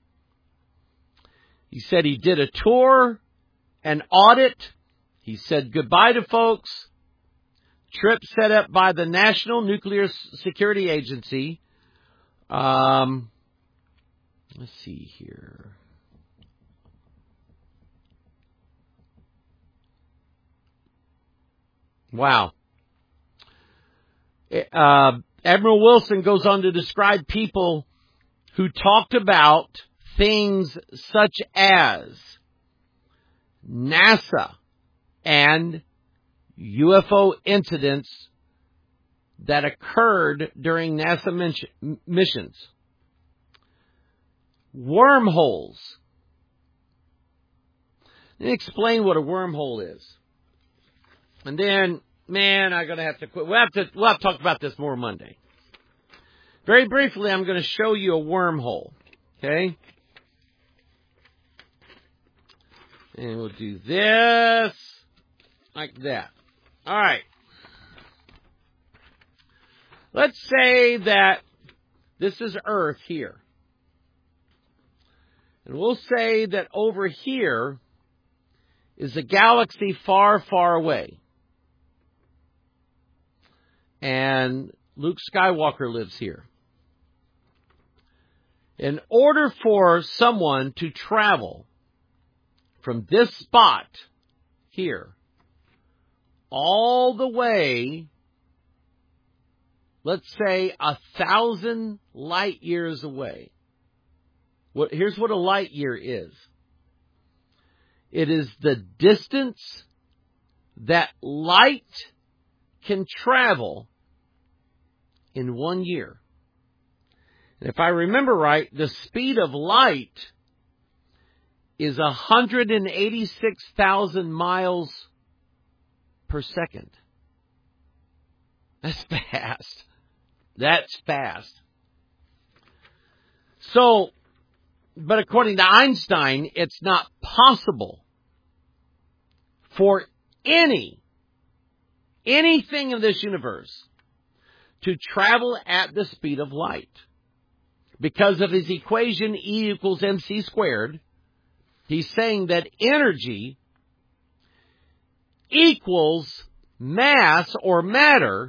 He said he did a tour, an audit. He said goodbye to folks. Trip set up by the National Nuclear Security Agency. Um, let's see here. Wow. Uh, Admiral Wilson goes on to describe people who talked about things such as NASA and U F O incidents that occurred during NASA missions. Wormholes. Let me explain what a wormhole is. And then, man, I'm going to have to quit. We'll have to, we'll have to talk about this more Monday. Very briefly, I'm going to show you a wormhole. Okay? And we'll do this like that. All right. Let's say that this is Earth here. And we'll say that over here is a galaxy far, far away. And Luke Skywalker lives here. In order for someone to travel from this spot here all the way, let's say, a thousand light years away. What, here's what a light year is. It is the distance that light can travel in one year. And if I remember right, the speed of light is one hundred eighty-six thousand miles per second. That's fast. That's fast. So, but according to Einstein, it's not possible for any, anything in this universe to travel at the speed of light. Because of his equation E equals mc squared, he's saying that energy equals mass or matter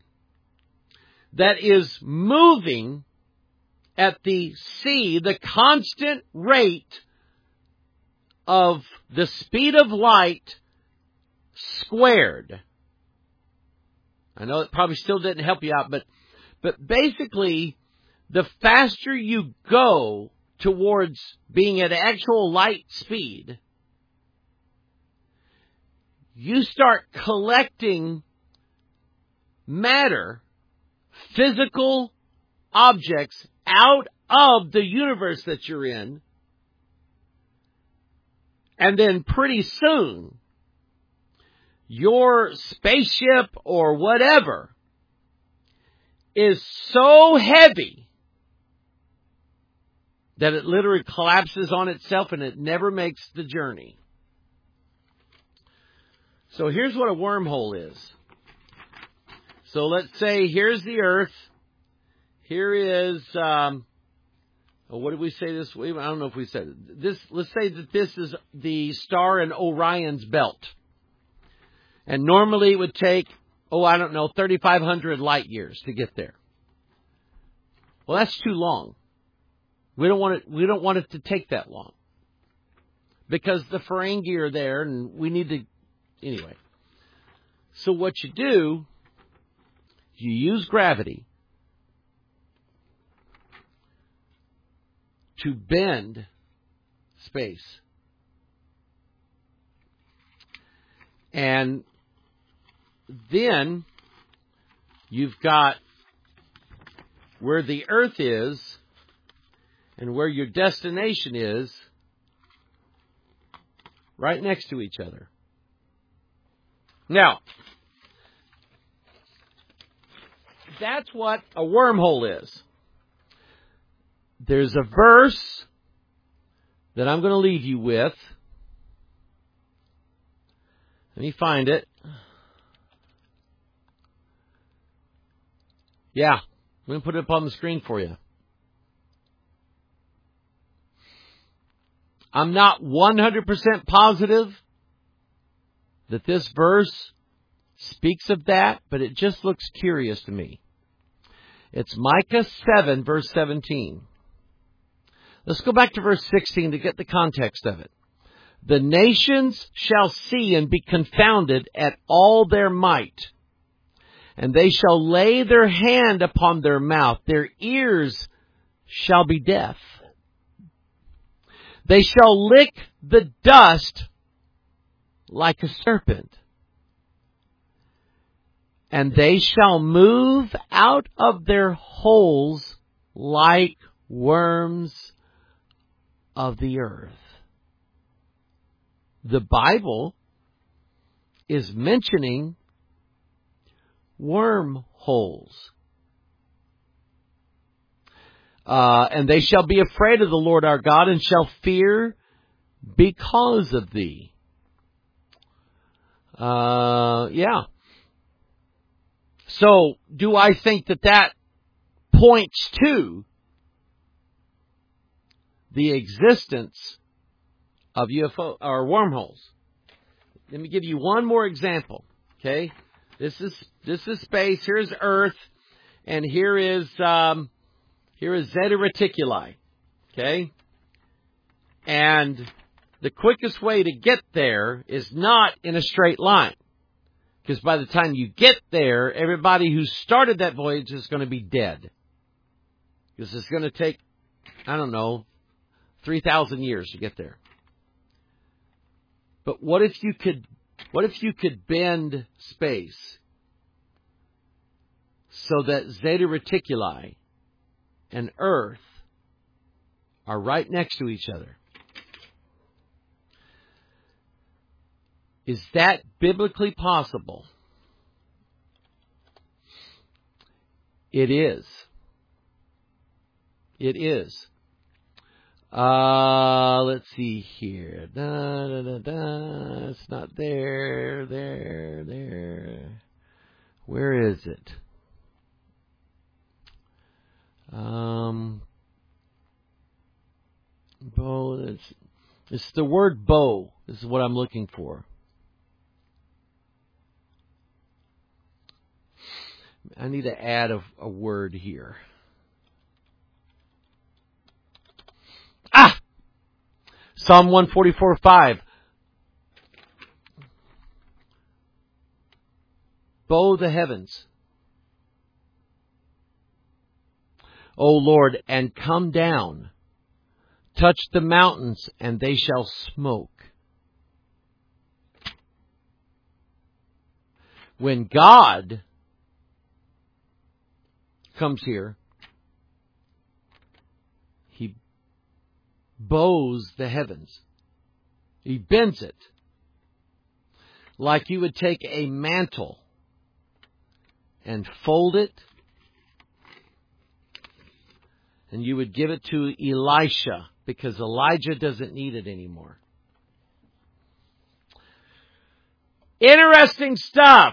that is moving at the c, the constant rate of the speed of light squared. I know it probably still didn't help you out, but but basically, the faster you go towards being at actual light speed, you start collecting matter, physical objects out of the universe that you're in, and then pretty soon, your spaceship or whatever is so heavy that it literally collapses on itself and it never makes the journey. So here's what a wormhole is. So let's say here's the Earth. Here is, um, Well, what did we say this week? I don't know if we said it. This. Let's say that this is the star in Orion's belt. And normally it would take, oh, I don't know, thirty-five hundred light years to get there. Well, that's too long. We don't want it, we don't want it to take that long. Because the Ferengi are there and we need to, anyway. So what you do, you use gravity to bend space. And then you've got where the Earth is and where your destination is right next to each other. Now, that's what a wormhole is. There's a verse that I'm going to leave you with. Let me find it. Yeah, I'm going to put it up on the screen for you. I'm not one hundred percent positive that this verse speaks of that, but it just looks curious to me. It's Micah seven, verse seventeen. Let's go back to verse sixteen to get the context of it. The nations shall see and be confounded at all their might, and they shall lay their hand upon their mouth. Their ears shall be deaf. They shall lick the dust like a serpent, and they shall move out of their holes like worms of the earth. The Bible is mentioning wormholes. Uh, and they shall be afraid of the Lord our God and shall fear because of thee. Uh, yeah. So, do I think that that points to the existence of U F O or wormholes? Let me give you one more example. Okay, this is this is space. Here's Earth, and here is um, here is Zeta Reticuli. Okay, and the quickest way to get there is not in a straight line, because by the time you get there, everybody who started that voyage is going to be dead. Because it's going to take, I don't know, three thousand years to get there. But what if you could, what if you could bend space so that Zeta Reticuli and Earth are right next to each other? Is that biblically possible? It is. It is. Uh, let's see here. Da, da, da, da. It's not there, there, there. Where is it? Um, bow. It's, it's the word bow. This is what I'm looking for. I need to add a, a word here. Ah! Psalm one forty-four five. Bow the heavens, O Lord, and come down. Touch the mountains, and they shall smoke. When God comes here, He bows the heavens. He bends it. Like you would take a mantle and fold it, and you would give it to Elisha, because Elijah doesn't need it anymore. Interesting stuff.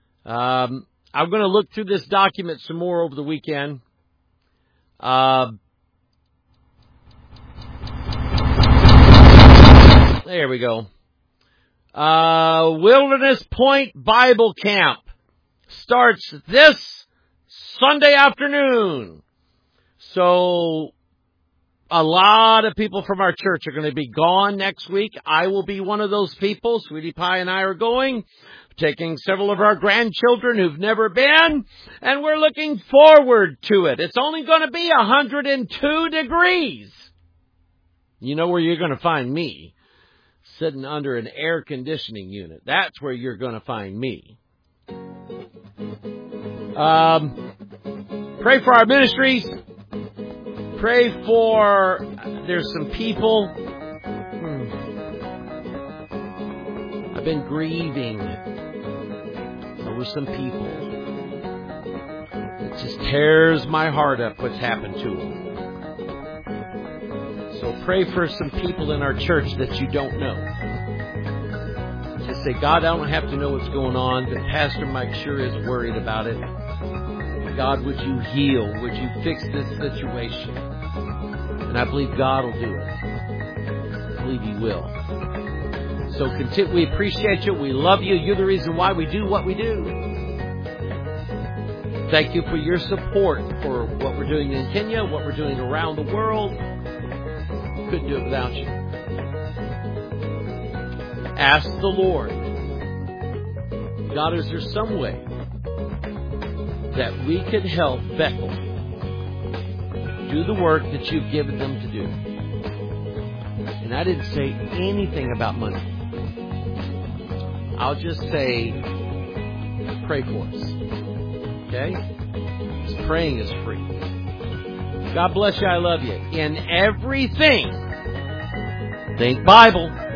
Um, I'm going to look through this document some more over the weekend. Uh, There we go. Uh, Wilderness Point Bible Camp starts this Sunday afternoon. So a lot of people from our church are going to be gone next week. I will be one of those people. Sweetie Pie and I are going, taking several of our grandchildren who've never been, and we're looking forward to it. It's only going to be one hundred two degrees. You know where you're going to find me? Sitting under an air conditioning unit. That's where you're going to find me. Um, pray for our ministries. Pray for, there's some people. Hmm, I've been grieving over some people. It just tears my heart up what's happened to them. So pray for some people in our church that you don't know. Just say, God, I don't have to know what's going on, but Pastor Mike sure is worried about it. God, would you heal? Would you fix this situation? And I believe God will do it. I believe He will. So continue, we appreciate you. We love you. You're the reason why we do what we do. Thank you for your support for what we're doing in Kenya, what we're doing around the world. Couldn't do it without you. Ask the Lord, God, is there some way that we could help Bethel do the work that you've given them to do? And I didn't say anything about money. I'll just say, pray for us. Okay? Because praying is free. God bless you. I love you. In everything, think Bible.